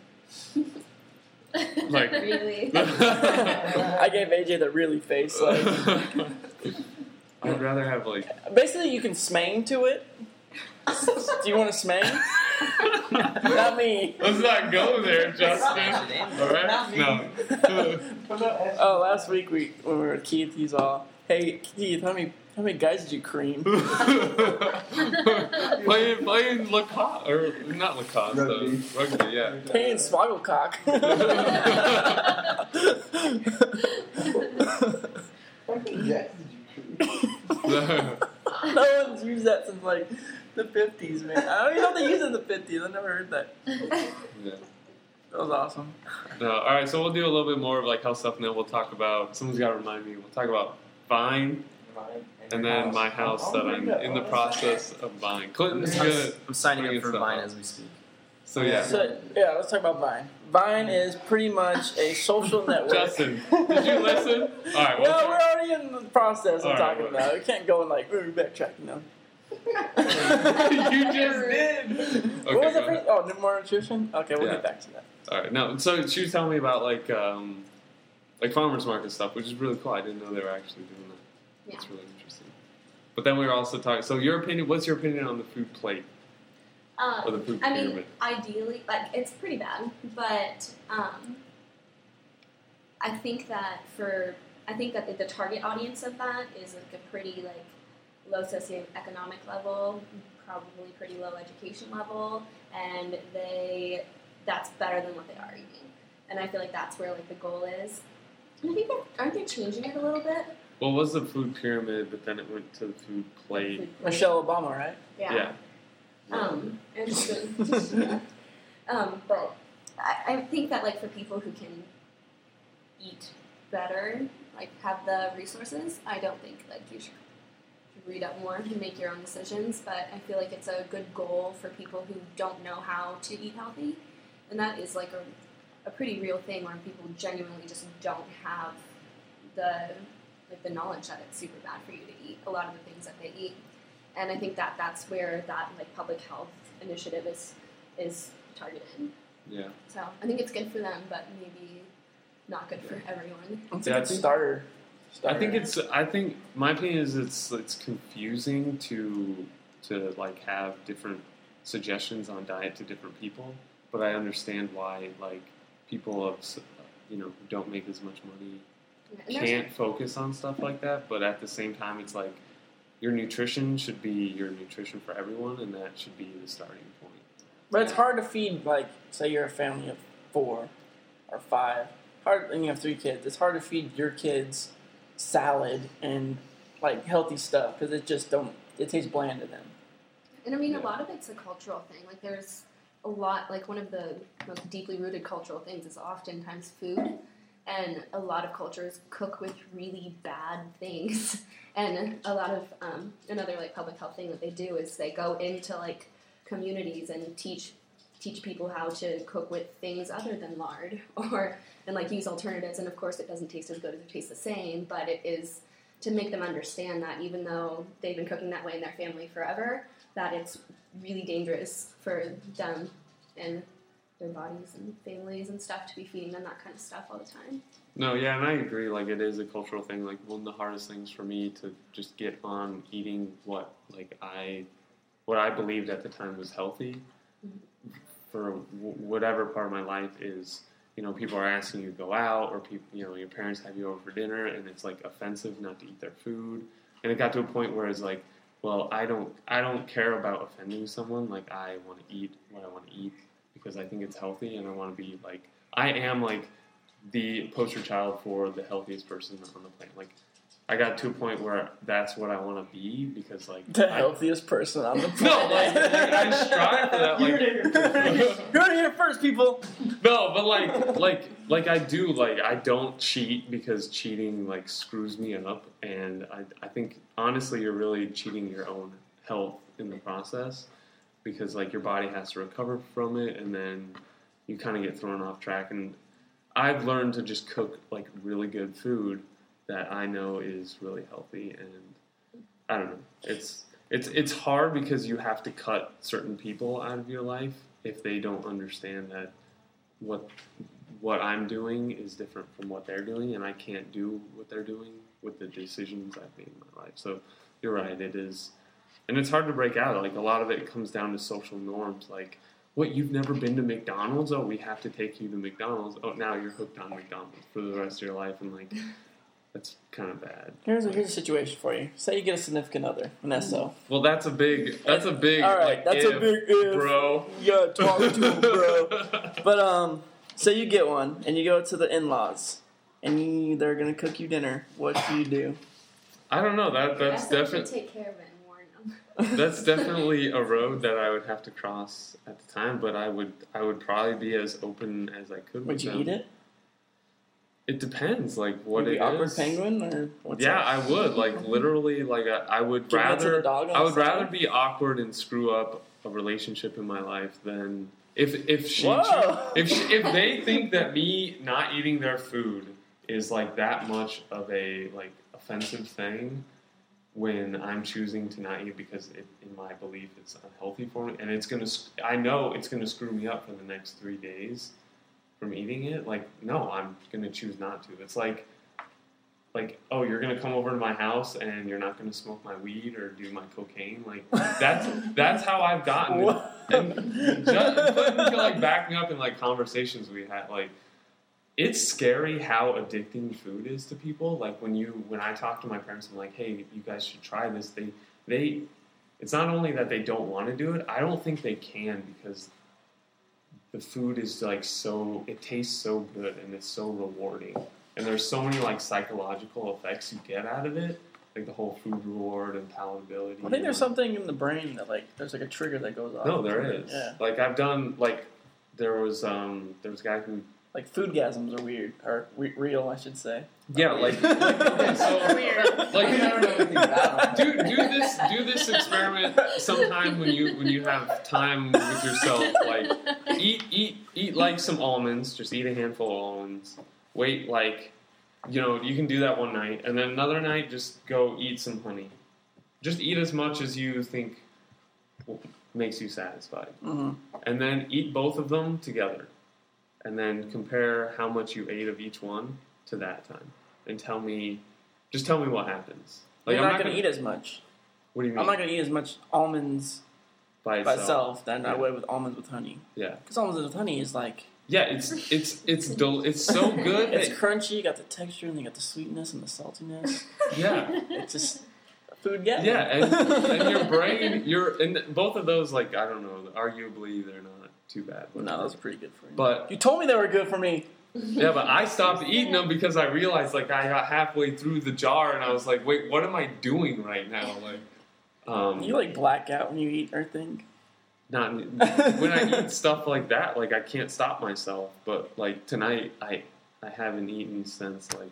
Like, really? I gave AJ the really face. Like, I'd rather have like. basically, you can smang to it. Do you want to smang? Not me. Let's not go there, Justin. All right? Not me. No. Oh, last week when we were with Keith, he's all, "Hey Keith, how many guys did you cream?" playing Lacoste, or not Lacoste, Rugby. Rugby, yeah. Paying Swagglecock. How many jacks did you create? No one's used that since like the 50s, man. I don't even know if they used it in the 50s. I never heard that. Yeah. That was awesome. No, all right, so we'll do a little bit more of like health stuff, and then we'll talk about. Someone's got to remind me. We'll talk about Vine, and then my house that I'm in the process of buying. Clinton's good. I'm signing Bringing up for stuff Vine up. as we speak. So yeah, So, yeah, let's talk about Vine. Vine is pretty much a social network. Justin, did you listen? All right, No, we're already in the process of All right, talking well. about it. We can't go and like, we're backtracking now. you just did. Okay, What was go the first? Oh, no more nutrition? Okay, we'll Yeah. get back to that. All right, no. So she was telling me about like farmers market stuff, which is really cool. I didn't know they were actually doing that. It's really interesting. But then we were also talking. So your opinion? What's your opinion on the food plate or the food I pyramid? mean, ideally, like it's pretty bad, but I think that the target audience of that is like a pretty like low socioeconomic level, probably pretty low education level, and that's better than what they are eating. And I feel like that's where like the goal is. And I think aren't they changing it a little bit? Well, it was the food pyramid, but then it went to the food plate. Michelle Obama, right? Yeah. And but I think that like for people who can eat better, like have the resources, I don't think like you should read up more and make your own decisions. But I feel like it's a good goal for people who don't know how to eat healthy, and that is like a pretty real thing where people genuinely just don't have the knowledge that it's super bad for you to eat a lot of the things that they eat. And I think that that's where that like public health initiative is targeted. Yeah. So I think it's good for them, but maybe not good for everyone. It's Yeah, a I good think- starter. I think my opinion is it's confusing to like have different suggestions on diet to different people, but I understand why like people of who don't make as much money And there's- can't focus on stuff like that, but at the same time it's like your nutrition should be your nutrition for everyone, and that should be the starting point. But it's hard to feed, like, say you're a family of 4 or 5, and you have 3 kids. It's hard to feed your kids salad and like healthy stuff because it tastes bland to them. And I mean, a lot of it's a cultural thing. Like, there's a lot, like, one of the most deeply rooted cultural things is oftentimes food. And a lot of cultures cook with really bad things. And a lot of, another, like, public health thing that they do is they go into, like, communities and teach people how to cook with things other than lard, and like use alternatives. And of course, it doesn't taste as good as it tastes the same, but it is to make them understand that even though they've been cooking that way in their family forever, that it's really dangerous for them and their bodies and families and stuff to be feeding them that kind of stuff all the time. No, yeah, and I agree. Like, it is a cultural thing. Like, one of the hardest things for me to just get on eating what I believed at the time was healthy. For whatever part of my life is, people are asking you to go out, or people, your parents have you over for dinner, and it's like offensive not to eat their food. And it got to a point where it's like, well, I don't care about offending someone. Like, I want to eat what I want to eat because I think it's healthy, and I want to be like, I am like the poster child for the healthiest person on the planet. Like, I got to a point where that's what I want to be because, like, the healthiest person on the planet. No, like I strive for that. Like, you're here first, people. No, but like I do. Like, I don't cheat because cheating like screws me up, and I think honestly you're really cheating your own health in the process because like your body has to recover from it, and then you kind of get thrown off track. And I've learned to just cook like really good food that I know is really healthy, and I don't know. It's hard because you have to cut certain people out of your life if they don't understand that what I'm doing is different from what they're doing, and I can't do what they're doing with the decisions I've made in my life. So you're right, it is, and it's hard to break out. Like, a lot of it comes down to social norms. Like, what, you've never been to McDonald's? Oh, we have to take you to McDonald's. Oh, now you're hooked on McDonald's for the rest of your life, and like. That's kind of bad. Here's a situation for you. Say you get a significant other, an SO. Well, that's a big. All right, like, that's a big if, bro. You gotta talk to him, bro. But say you get one and you go to the in-laws and they're gonna cook you dinner. What do you do? I don't know. That's definitely take care of it and warn them. That's definitely a road that I would have to cross at the time. But I would probably be as open as I could. Would you eat it? It depends, like what Maybe it awkward is. Penguin, or what's yeah, up? I would like literally like I would rather be awkward and screw up a relationship in my life than if they think that me not eating their food is like that much of a like offensive thing when I'm choosing to not eat because in my belief it's unhealthy for me and I know it's gonna screw me up for the next 3 days. From eating it, like, no, I'm gonna choose not to. It's like, oh, you're gonna come over to my house and you're not gonna smoke my weed or do my cocaine. Like, that's how I've gotten. And just like back me up in like conversations we had. Like, it's scary how addicting food is to people. Like when I talk to my parents, I'm like, hey, you guys should try this. They it's not only that they don't want to do it. I don't think they can because. The food is like it tastes so good and it's so rewarding. And there's so many like psychological effects you get out of it. Like the whole food reward and palatability. I think there's something in the brain that like, there's like a trigger that goes off. No, there is. Yeah. Like I've done, like there was a guy who. Like foodgasms are weird, or real, I should say. Yeah, like okay, so Weird. Like I don't know anything about them. do this experiment sometime when you have time with yourself. Like eat like some almonds. Just eat a handful of almonds. Wait, like you can do that one night, and then another night just go eat some honey. Just eat as much as you think makes you satisfied, and then eat both of them together. And then compare how much you ate of each one to that time, and tell me what happens. Like, You're not going to eat as much. What do you mean? I'm not going to eat as much almonds by itself than I would with almonds with honey. Yeah, because almonds with honey is like it's so good. It's crunchy. You got the texture, and you got the sweetness and the saltiness. Yeah, it's just food. Yeah, and your brain, and both of those, like I don't know, arguably they're not too bad. No, that's pretty good for you. But you told me they were good for me. Yeah, but I stopped eating them because I realized, like, I got halfway through the jar and I was like, wait, what am I doing right now? Like, You like black out when you eat or think? Not when I eat stuff like that, like I can't stop myself. But like tonight, I haven't eaten since like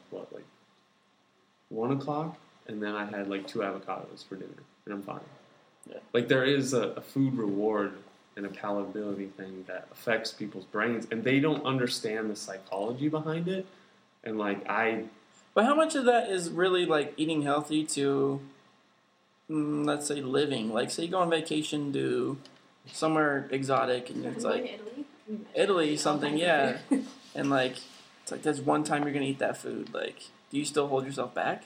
1 o'clock, and then I had like 2 avocados for dinner, and I'm fine. Yeah. Like there is a food reward and a palatability thing that affects people's brains, and they don't understand the psychology behind it. And like But how much of that is really like eating healthy to, let's say, living? Like, say you go on vacation to somewhere exotic, and it's like Italy, something, yeah. And like, it's like there's one time you're gonna eat that food. Like, do you still hold yourself back?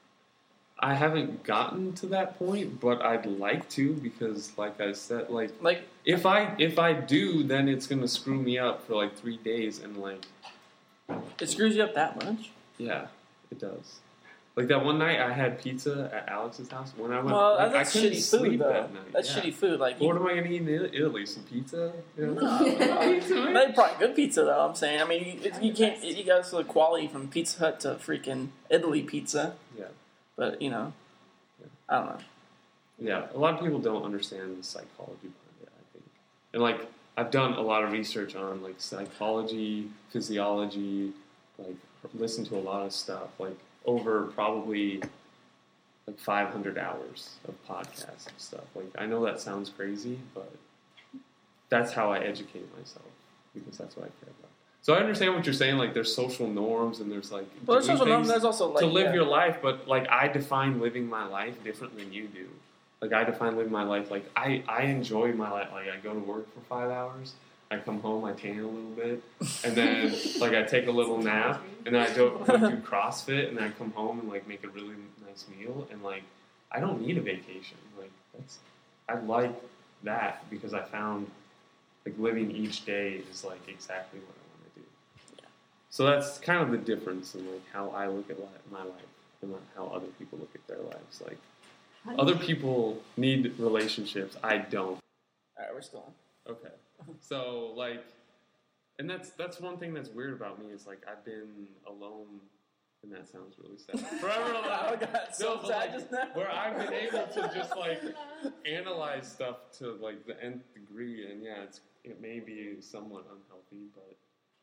I haven't gotten to that point, but I'd like to, because like I said, like if I do, then it's gonna screw me up for like 3 days, and like it screws you up that much. Yeah, it does. Like that one night, I had pizza at Alex's house. When I went, well, like, that's I couldn't shitty sleep food, though. that night. That's shitty food. Like, what am I gonna eat in Italy? Some pizza? You know? No. They probably good pizza though. I'm saying. I mean, you can't. You got the quality from Pizza Hut to freaking Italy pizza. Yeah. But I don't know. Yeah, a lot of people don't understand the psychology behind it, I think. And like, I've done a lot of research on like psychology, physiology, like listened to a lot of stuff, like over probably like 500 hours of podcasts and stuff. Like, I know that sounds crazy, but that's how I educate myself, because that's what I care about. So I understand what you're saying. Like, there's social norms, and there's like there's social norms. There's also like to live your life, but like I define living my life different than you do. Like, I define living my life like I enjoy my life. Like, I go to work for 5 hours. I come home, I tan a little bit, and then like I take a little nap, and then I go do CrossFit, and then I come home and like make a really nice meal, and like I don't need a vacation. Like, I like that, because I found like living each day is like exactly what I want to do. Yeah. So that's kind of the difference in like how I look at my life and how other people look at their lives. Like, other people need relationships. I don't. All right, we're still on. Okay. So, like, and that's one thing that's weird about me is, like, I've been alone, and that sounds really sad. Forever alone. Oh, God, so sad like, just now. where I've been able to just, like, analyze stuff to, like, the nth degree, and, yeah, it may be somewhat unhealthy, but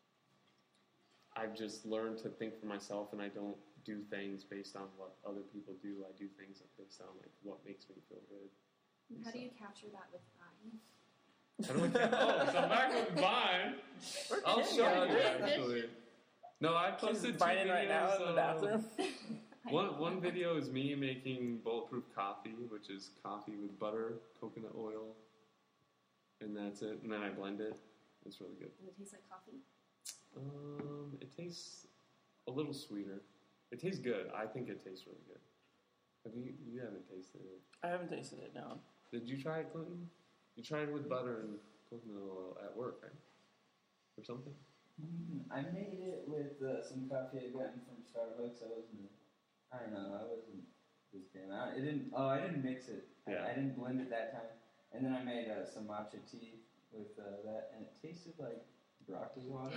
I've just learned to think for myself, and I don't do things based on what other people do. I do things based on, like, what makes me feel good. How do you capture that with Vine? How do so I'm back with Vine. I'll show you, actually. No, I posted 2 videos right now in the bathroom. One video is me making bulletproof coffee, which is coffee with butter, coconut oil, and that's it. And then I blend it. It's really good. Does it taste like coffee? It tastes a little sweeter. It tastes good. I think it tastes really good. Have you haven't tasted it? I haven't tasted it, no. Did you try it, Clinton? You tried it with butter and coconut oil at work, right? Or something? I made it with some coffee I'd gotten from Starbucks. I don't know, I wasn't this fan. I didn't mix it. Yeah. I didn't blend it that time. And then I made some matcha tea with that, and it tasted like broccoli water.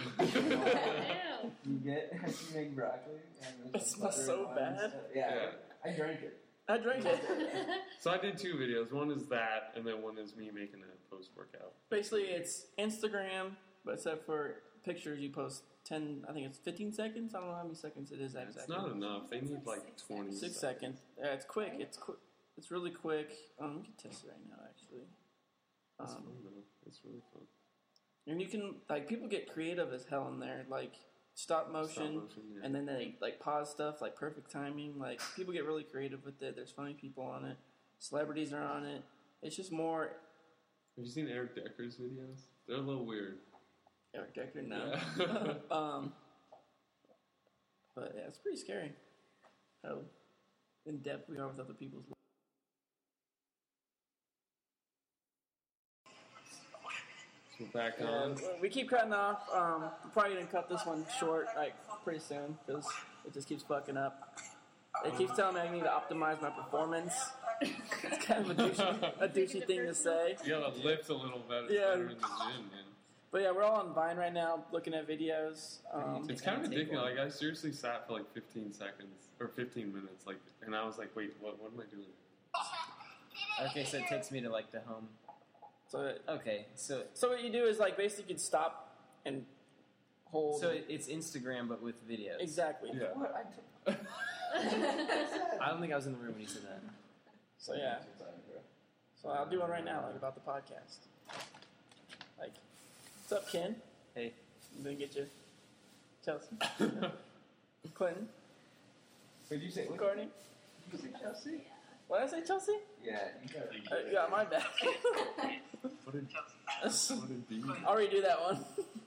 You make broccoli, and it smells so bad. Yeah, I drank it. I drank it. So I did 2 videos. One is that, and then one is me making a post-workout. Basically, it's Instagram, but except for pictures, you post 10, I think it's 15 seconds. I don't know how many seconds it is exactly. It's not enough. They need like 20 6 seconds. Yeah, it's quick. It's quick. It's really quick. We can test it right now, actually. It's fun, though. It's really fun. And you can, like, people get creative as hell in there. Like, stop motion, yeah. and then they, like, pause stuff, like, perfect timing. Like, people get really creative with it. There's funny people on it. Celebrities are on it. It's just more... Have you seen Eric Decker's videos? They're a little weird. Eric Decker, no. Yeah. But, yeah, it's pretty scary how in-depth we are with other people's lives. So we're back on. We keep cutting off. We're probably going to cut this one short, like, pretty soon, because it just keeps fucking up. It keeps telling me I need to optimize my performance. It's kind of a douchey thing to say. You gotta lift a little better, Yeah. better in the gym, man. But yeah, we're all on Vine right now, looking at videos. It's kind of ridiculous. Like, I seriously sat for like 15 seconds or 15 minutes, like, and I was like, "Wait, what am I doing?" Okay, so it takes me to like the home. So Okay, so what you do is like basically you could stop and hold. so it's Instagram but with videos. Exactly. Yeah. What? I don't think I was in the room when you said that. So yeah. So I'll do one right now, like about the podcast. Like, what's up, Ken? Hey, I'm gonna get you, Chelsea, Clinton, Did you say Courtney. Did you say Chelsea? What did I say, Chelsea? Yeah, you got Yeah, my bad. What did B? I'll redo that one.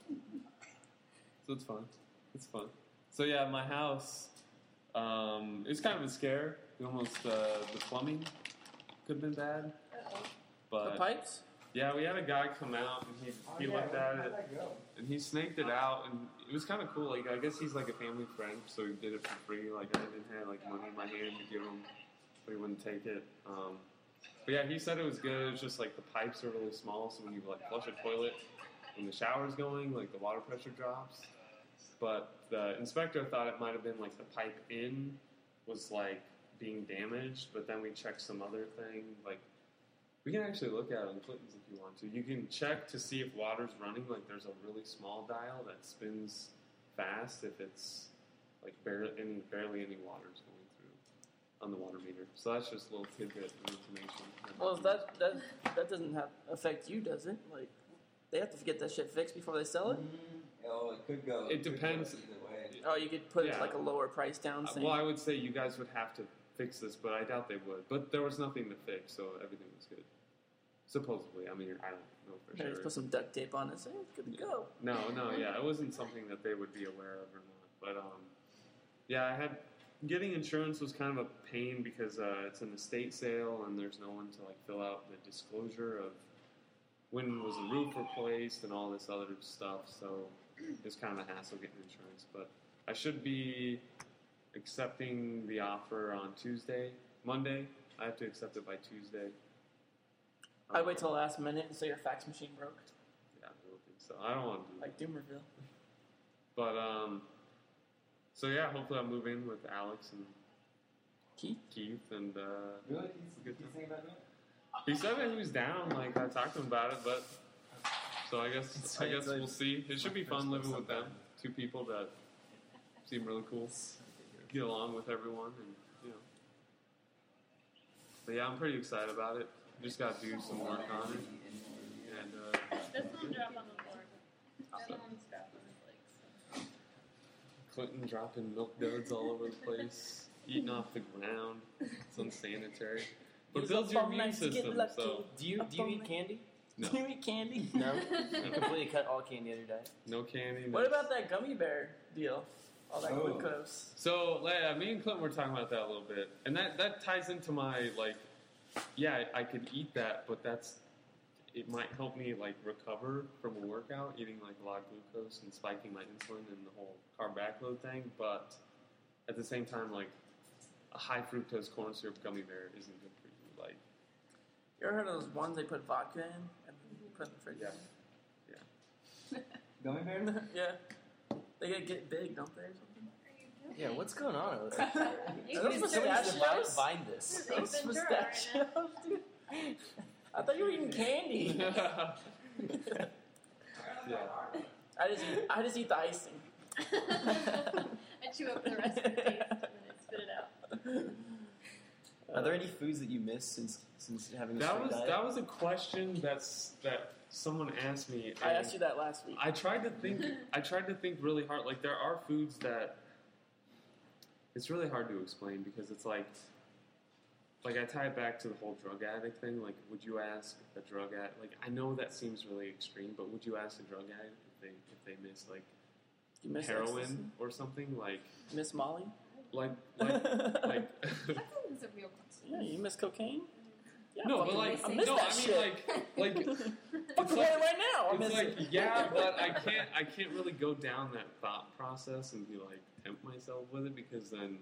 So it's fun. It's fun. So yeah, my house, it's kind of a scare. Almost the plumbing could have been bad, but The pipes? yeah, we had a guy come out and he looked at it and he snaked it out and it was kind of cool. Like I guess he's like a family friend, so he did it for free. Like I didn't have like money in my hand to give him, but he wouldn't take it. But yeah, he said it was good. It's just like the pipes are really small, so when you like flush a toilet, when the shower's going, like the water pressure drops. But the inspector thought it might have been like the pipe in was like being damaged, but then we checked some other thing. Like we can actually look at it on Clinton's if you want to. You can check to see if water's running. Like there's a really small dial that spins fast if it's like barely any water's going through on the water meter. So that's just a little tidbit of information. Well, that doesn't affect you, does it? Like, they have to get that shit fixed before they sell it. Oh, it could go. It depends. Could go either way. Oh, you could put Yeah. like a lower price down. Saying, Well, I would say you guys would have to fix this, but I doubt they would. But there was nothing to fix, so everything was good. Supposedly. I mean, I don't know for maybe just sure. put some duct tape on it. Say it's good to go. No, yeah, it wasn't something that they would be aware of or not. But yeah, getting insurance was kind of a pain because it's an estate sale and there's no one to like fill out the disclosure of when was the roof replaced and all this other stuff. So it's kind of a hassle getting insurance. But I should be accepting the offer on Monday. I have to accept it by Tuesday. I wait till the last minute and say your fax machine broke, Yeah, I don't think so. I don't want to do like Doomerville. But so yeah, hopefully I'll move in with Alex and Keith. and Really? He's thinking about doing it? he said that he was down. Like I talked to him about it, but so I guess we'll see. It should be fun living with them. Two people that seem really cool, get along with everyone, and you know. But yeah, I'm pretty excited about it. Just got to do some work on it, and This one dropped on the floor. The other one's dropped on his legs. So. Clinton dropping milk duds all over the place, eating off the ground. It's unsanitary. But it builds your immune system. So Do you eat candy? no, Do you eat candy? No. You completely cut all candy out of your diet. no candy. No. What about that gummy bear deal? All that Oh. glucose. So, me and Clinton were talking about that a little bit, and that ties into my like, yeah, I could eat that, but it might help me like recover from a workout, eating like a lot of glucose and spiking my insulin and the whole carb backload thing. But at the same time, like a high fructose corn syrup gummy bear isn't good for you. Like, You ever heard of those ones they put vodka in and then put in the fridge? yeah. Gummy bear? Yeah. They get big, don't they, or something? Yeah, what's going on over there? You Are can those do it. pistachios? Find this. This is Those Ace Ventura right now. pistachios, dude. I thought you were eating candy. Yeah. I just eat the icing. I chew up the rest of the taste and then I spit it out. Are there any foods that you miss since having a strict diet? That was a question that someone asked me. I asked you that last week. I tried to think really hard. Like there are foods that it's really hard to explain because it's like I tie it back to the whole drug addict thing. Like, would you ask a drug addict? Like, I know that seems really extreme, but would you ask a drug addict if they miss like You miss heroin ecstasy? or something? Like Miss Molly? like. It's a real question. Yeah, you miss cocaine? Yeah, No, fucking but like, I miss no, that I mean shit. like Fuck away right now. I it's miss like, it. yeah, but I can't really go down that thought process and be like tempt myself with it because then,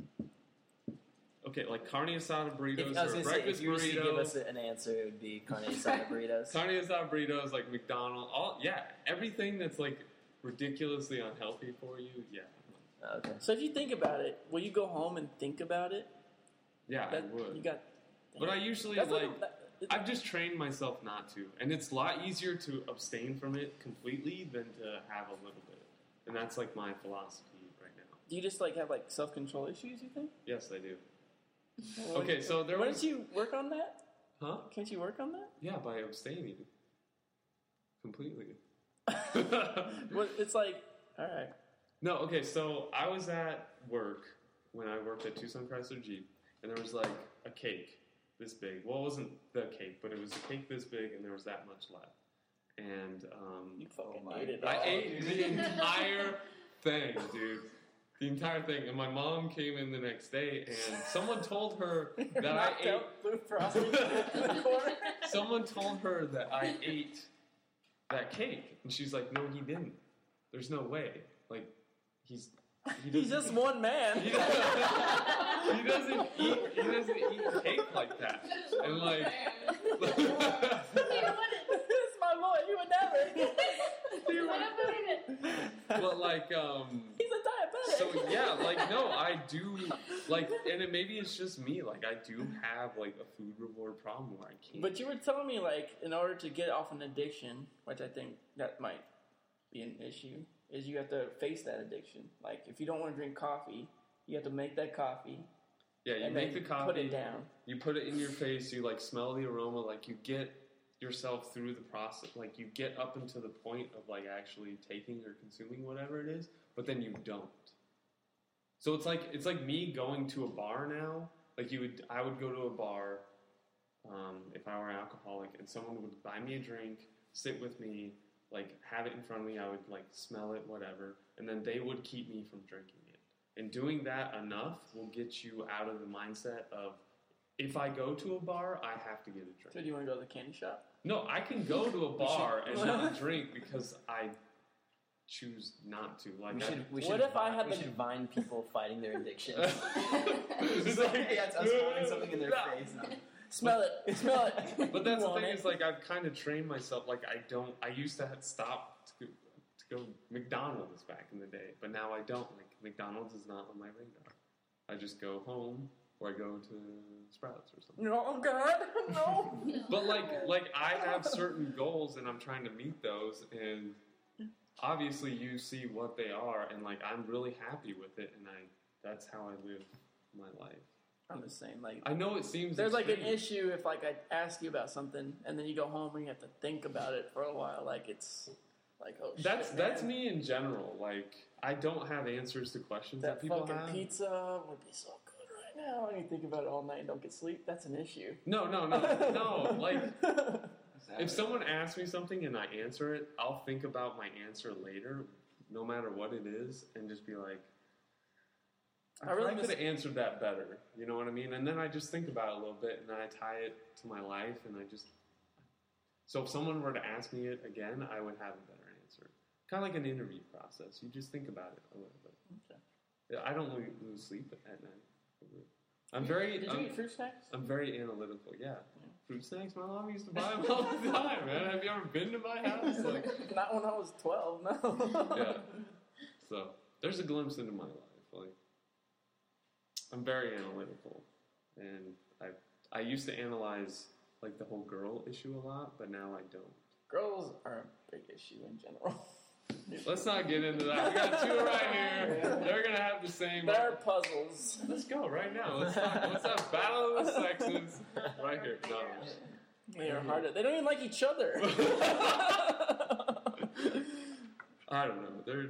okay, like carne asada burritos I was or going to say, breakfast if you were to give us burrito, an answer, it would be carne asada burritos. carne asada burritos like McDonald's, everything that's like ridiculously unhealthy for you, yeah, Okay. So if you think about it, will you go home and think about it? yeah, I That, would. You got, But I usually That's I've just trained myself not to, and it's a lot easier to abstain from it completely than to have a little bit, and that's like my philosophy right now. Do you just like have like self-control issues? You think? Yes, I do. Well, Okay, so there why was, don't you work on that? huh? Can't you work on that? Yeah, by abstaining completely. Well, it's like, all right. No, okay, so I was at work when I worked at Tucson Chrysler Jeep, and there was like a cake this big. Well, it wasn't the cake, but it was a cake this big, and there was that much left. And You fucking my ate it. I all. ate the entire thing, dude. The entire thing. And my mom came in the next day, and someone told her that I Knocked ate. out food frosting in the corner. Someone told her that I ate that cake, and she's like, "No, he didn't. There's no way. Like, He's doesn't- just one man. he doesn't eat cake like that." And like, It's my boy. You would never. but like, He's a diabetic. so yeah, like no, I do like, and maybe it's just me. Like, I do have like a food reward problem where I can't. But you were telling me, like, in order to get off an addiction, which I think that might be an issue, is you have to face that addiction. Like, if you don't want to drink coffee, you have to make that coffee. Yeah, you and make then the coffee, put it down. you put it in your face, you like smell the aroma, like you get yourself through the process, like you get up into the point of like actually taking or consuming whatever it is, but then you don't. So it's like me going to a bar now. Like I would go to a bar if I were an alcoholic, and someone would buy me a drink, sit with me, like have it in front of me. I would like smell it, whatever, and then they would keep me from drinking it. And doing that enough will get you out of the mindset of, if I go to a bar, I have to get a drink. So do you want to go to the candy shop? No, I can go to a bar and not drink because I choose not to. Like, We What if I had we the- should vine people fighting their addictions? It's Like, like- yeah, it's us holding something in their face. Smell it. Smell it. But that's the Want thing it? is, like, I've kind of trained myself. Like, I used to stop to go McDonald's back in the day, but now I don't. Like, McDonald's is not on my radar. I just go home or I go to Sprouts or something. No, oh God, no. But like I have certain goals and I'm trying to meet those, and obviously you see what they are, and like I'm really happy with it, and that's how I live my life. I'm just saying, like, I know it seems there's like an extreme. issue if like I ask you about something and then you go home and you have to think about it for a while. Like it's like, oh shit. That's man. me in general. Like, I don't have answers to questions that That people fucking have. pizza would be so good right now. And you think about it all night and don't get sleep. That's an issue. No. Like, if someone asks me something and I answer it, I'll think about my answer later, no matter what it is, and just be like, I really could have answered that better. You know what I mean? And then I just think about it a little bit, and then I tie it to my life, and I just. So if someone were to ask me it again, I would have a better answer. Kind of like an interview process. You just think about it a little bit. Okay. Yeah, I don't lose sleep at night. I'm very. Did you eat fruit snacks? I'm very analytical. Yeah. Fruit snacks. My mom used to buy them all the time, man. Have you ever been to my house? Like, Not when I was 12, no. yeah. So there's a glimpse into my life. Like, I'm very analytical, and I used to analyze like the whole girl issue a lot, but now I don't. Girls are a big issue in general. Let's not get into that. We got two right here. They're gonna have the same. They're puzzles. Let's go right now. Let's talk. Let's have battle of the sexes right here. No. They are harder. They don't even like each other. I don't know.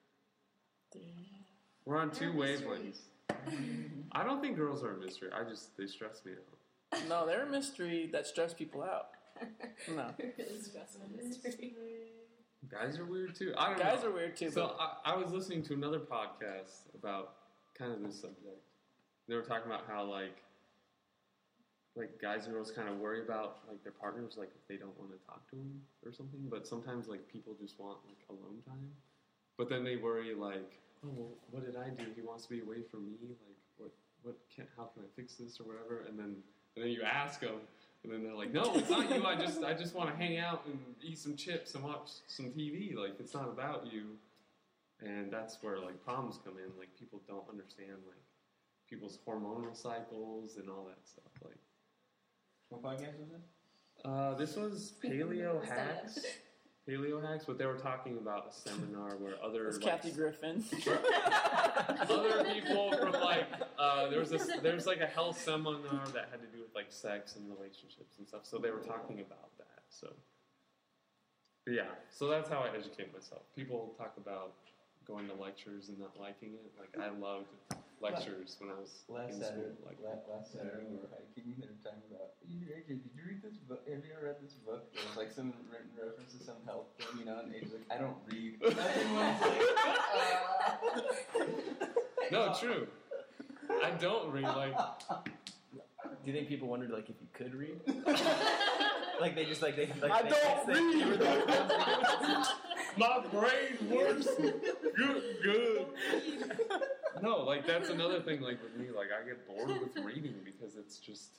We're on two wavelengths. I don't think girls are a mystery. They stress me out. No, they're a mystery that stress people out. No. Really stressful mystery. Guys are weird too. I don't know. Guys are weird too. So but I was listening to another podcast about kind of this subject. They were talking about how like guys and girls kind of worry about like their partners, like if they don't want to talk to them or something. But sometimes like people just want like alone time. But then they worry like, oh, well, what did I do? He wants to be away from me. Like how can I fix this or whatever? And then you ask them. And then they're like, no, it's not you. I just want to hang out and eat some chips and watch some TV. Like, it's not about you. And that's where, like, problems come in. Like, people don't understand, like, people's hormonal cycles and all that stuff. Like, What podcast was this? This was Paleo Hacks. Paleo Hacks, but they were talking about a seminar where other It's Kathy Griffin. other people from there's like a health seminar that had to do with like sex and relationships and stuff. So they were talking about that. So yeah, so that's how I educate myself. People talk about going to lectures and not liking it. Like I loved lectures when I was in school. Last Saturday we were hiking and they were talking about, AJ, did you read this book? Have you ever read this book? There was like some written reference to some health thing, you know, and AJ's like, I don't read. And everyone's like, No, true. I don't read. Like, Do you think people wondered like if you could read? Like they just like they. Like, I don't read. my brain works good. No, like that's another thing. Like with me, like I get bored with reading because it's just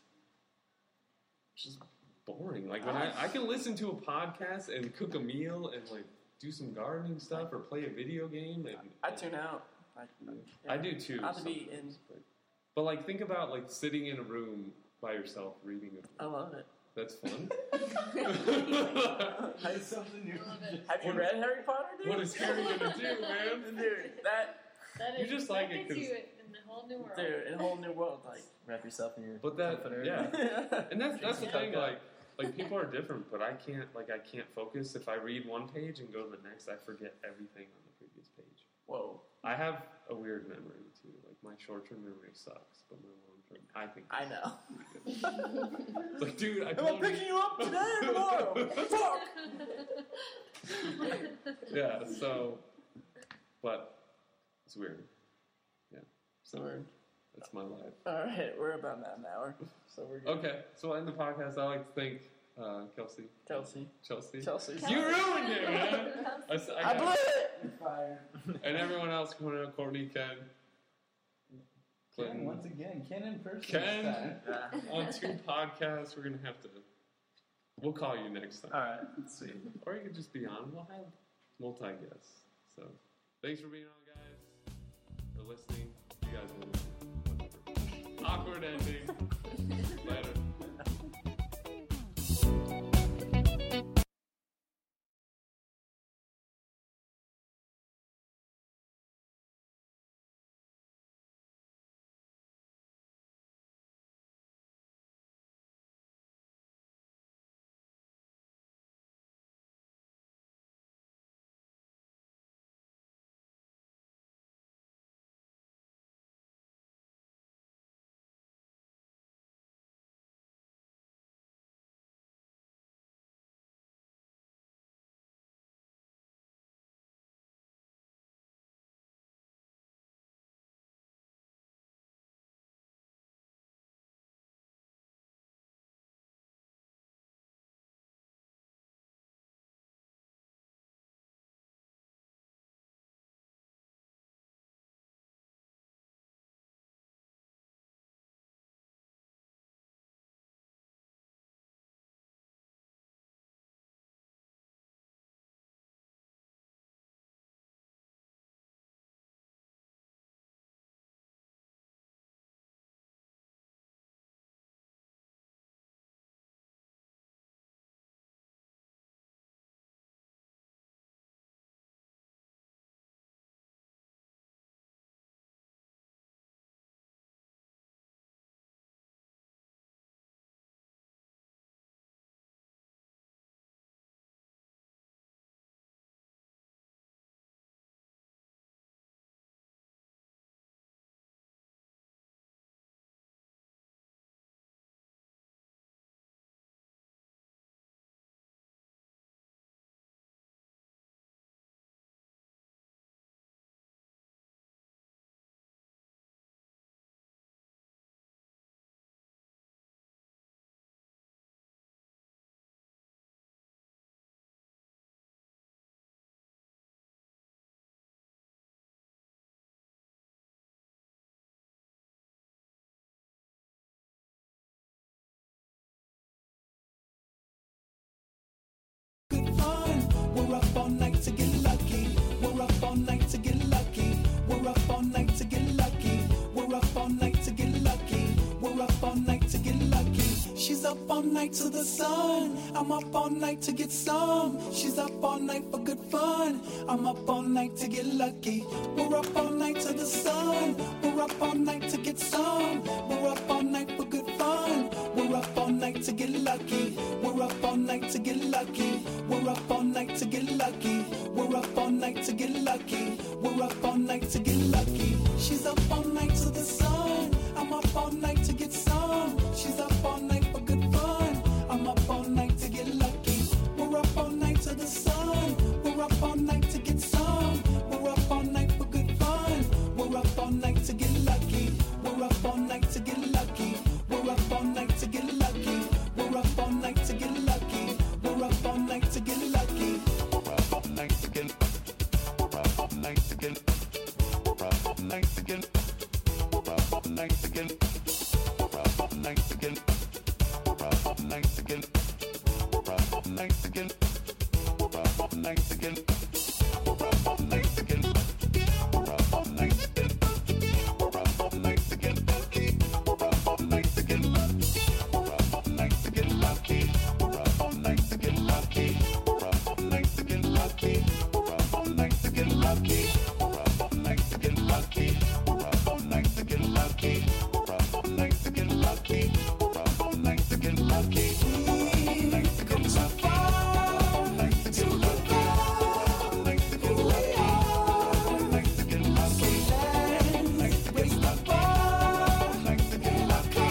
boring. Like when I can listen to a podcast and cook a meal and like do some gardening stuff or play a video game. And I tune out. I do too. I have to be in. But like think about like sitting in a room by yourself reading a book. I love it. That's fun. That's something new. Have you read Harry Potter, dude? What is Harry gonna do, man? Dude, that You just like it takes 'cause- you in a whole new world. dude, in a whole new world. Like, Wrap yourself in your. But that, comforter. yeah, and that's the Yeah. thing. Like people are different, but I can't focus. If I read one page and go to the next, I forget everything on the previous page. whoa. I have a weird memory too. Like my short-term memory sucks, but my long-term, I think. I know. It's like, dude, I Am I told picking you up today or tomorrow? Fuck! Yeah. So, but it's weird. Yeah. So Weird. that's my life. All right, we're about an hour, so we're good. Okay, so we'll end the podcast. I'd like to thank Chelsea. Chelsea. You ruined it, man! I blew it! Fire. And everyone else coming out, Courtney, Ken, Ken, Clinton. once again, Ken in person. Ken. This time. On 2 podcasts, we're going to have to... We'll call you next time. All right. Let's see. Or you could just be on. We'll have multi-guests. So, thanks for being on, guys. For listening. You guys will listen. Whatever. Awkward ending. Later. We're up all night to get lucky. We're up all night to get lucky. We're up all night to get lucky. We're up all night to get lucky. We're up all night to get lucky. She's up all night to the sun. I'm up all night to get some. She's up all night for good fun. I'm up all night to get lucky. We're up all night to the sun. We're up all night to get some. We're up all night for good fun. We're up all night to get lucky. We're up all night to get lucky. We're up all night to get lucky. We're up all night to get lucky. We're up all night to get lucky. She's up all night to the sun. I'm up all night to get some. She's up all night for good fun. I'm up all night to get lucky. We're up all night to the sun. We're up all night to get some. We're up all night for good fun. We're up all night to get lucky. We're up all night to get lucky. We're up all night to get lucky. We're up all night to get lucky. We're up all night to get lucky. We're up all night to get. We're up all night to get. We're up all night to get. We're up all night to get. We're up all night to get. We're up all night to get. We're up all night to get. We're up all night to get. We're up all night to get. We're up all night to get. We're up all night to get. We're up all night to get. We're up all night to get lucky. We're up all night to get lucky. We're up all night to get lucky. We're up all night to get lucky. We're up all night to get lucky. We're up all night to get lucky. We're up all night to get lucky. We're up all night to get lucky. Come so far to get who we are. To get lucky. Let's raise the bar. To get lucky.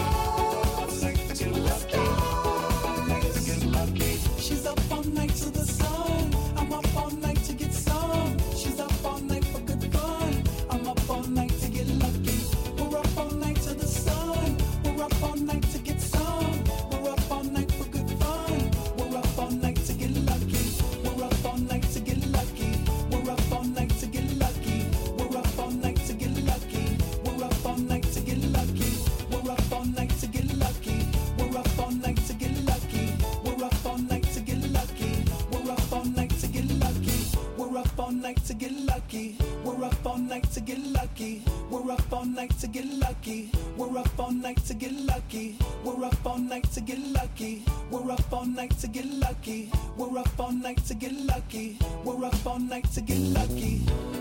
To the stars. To get lucky. She's up all night to the sun. I'm up all night to get some. She's up all night for good fun. I'm up all night to get lucky. We're up all night to the sun. We're up all night to get some. We're up all night for good fun. We're up all night to get lucky. We're up all night to get lucky. We're up all night to get lucky. We're up all night to get lucky. We're up all night to get lucky. We're up all night to get lucky. We're up all night to get lucky. We're up all night to get lucky. We're up all night to get lucky. We're up all night to get lucky. We're up all night to get lucky. We're up all night to get lucky. We're up all night to get lucky. We're up all night to get lucky. We're up all night to get lucky. We're up all night to get lucky. We're up all night to get lucky.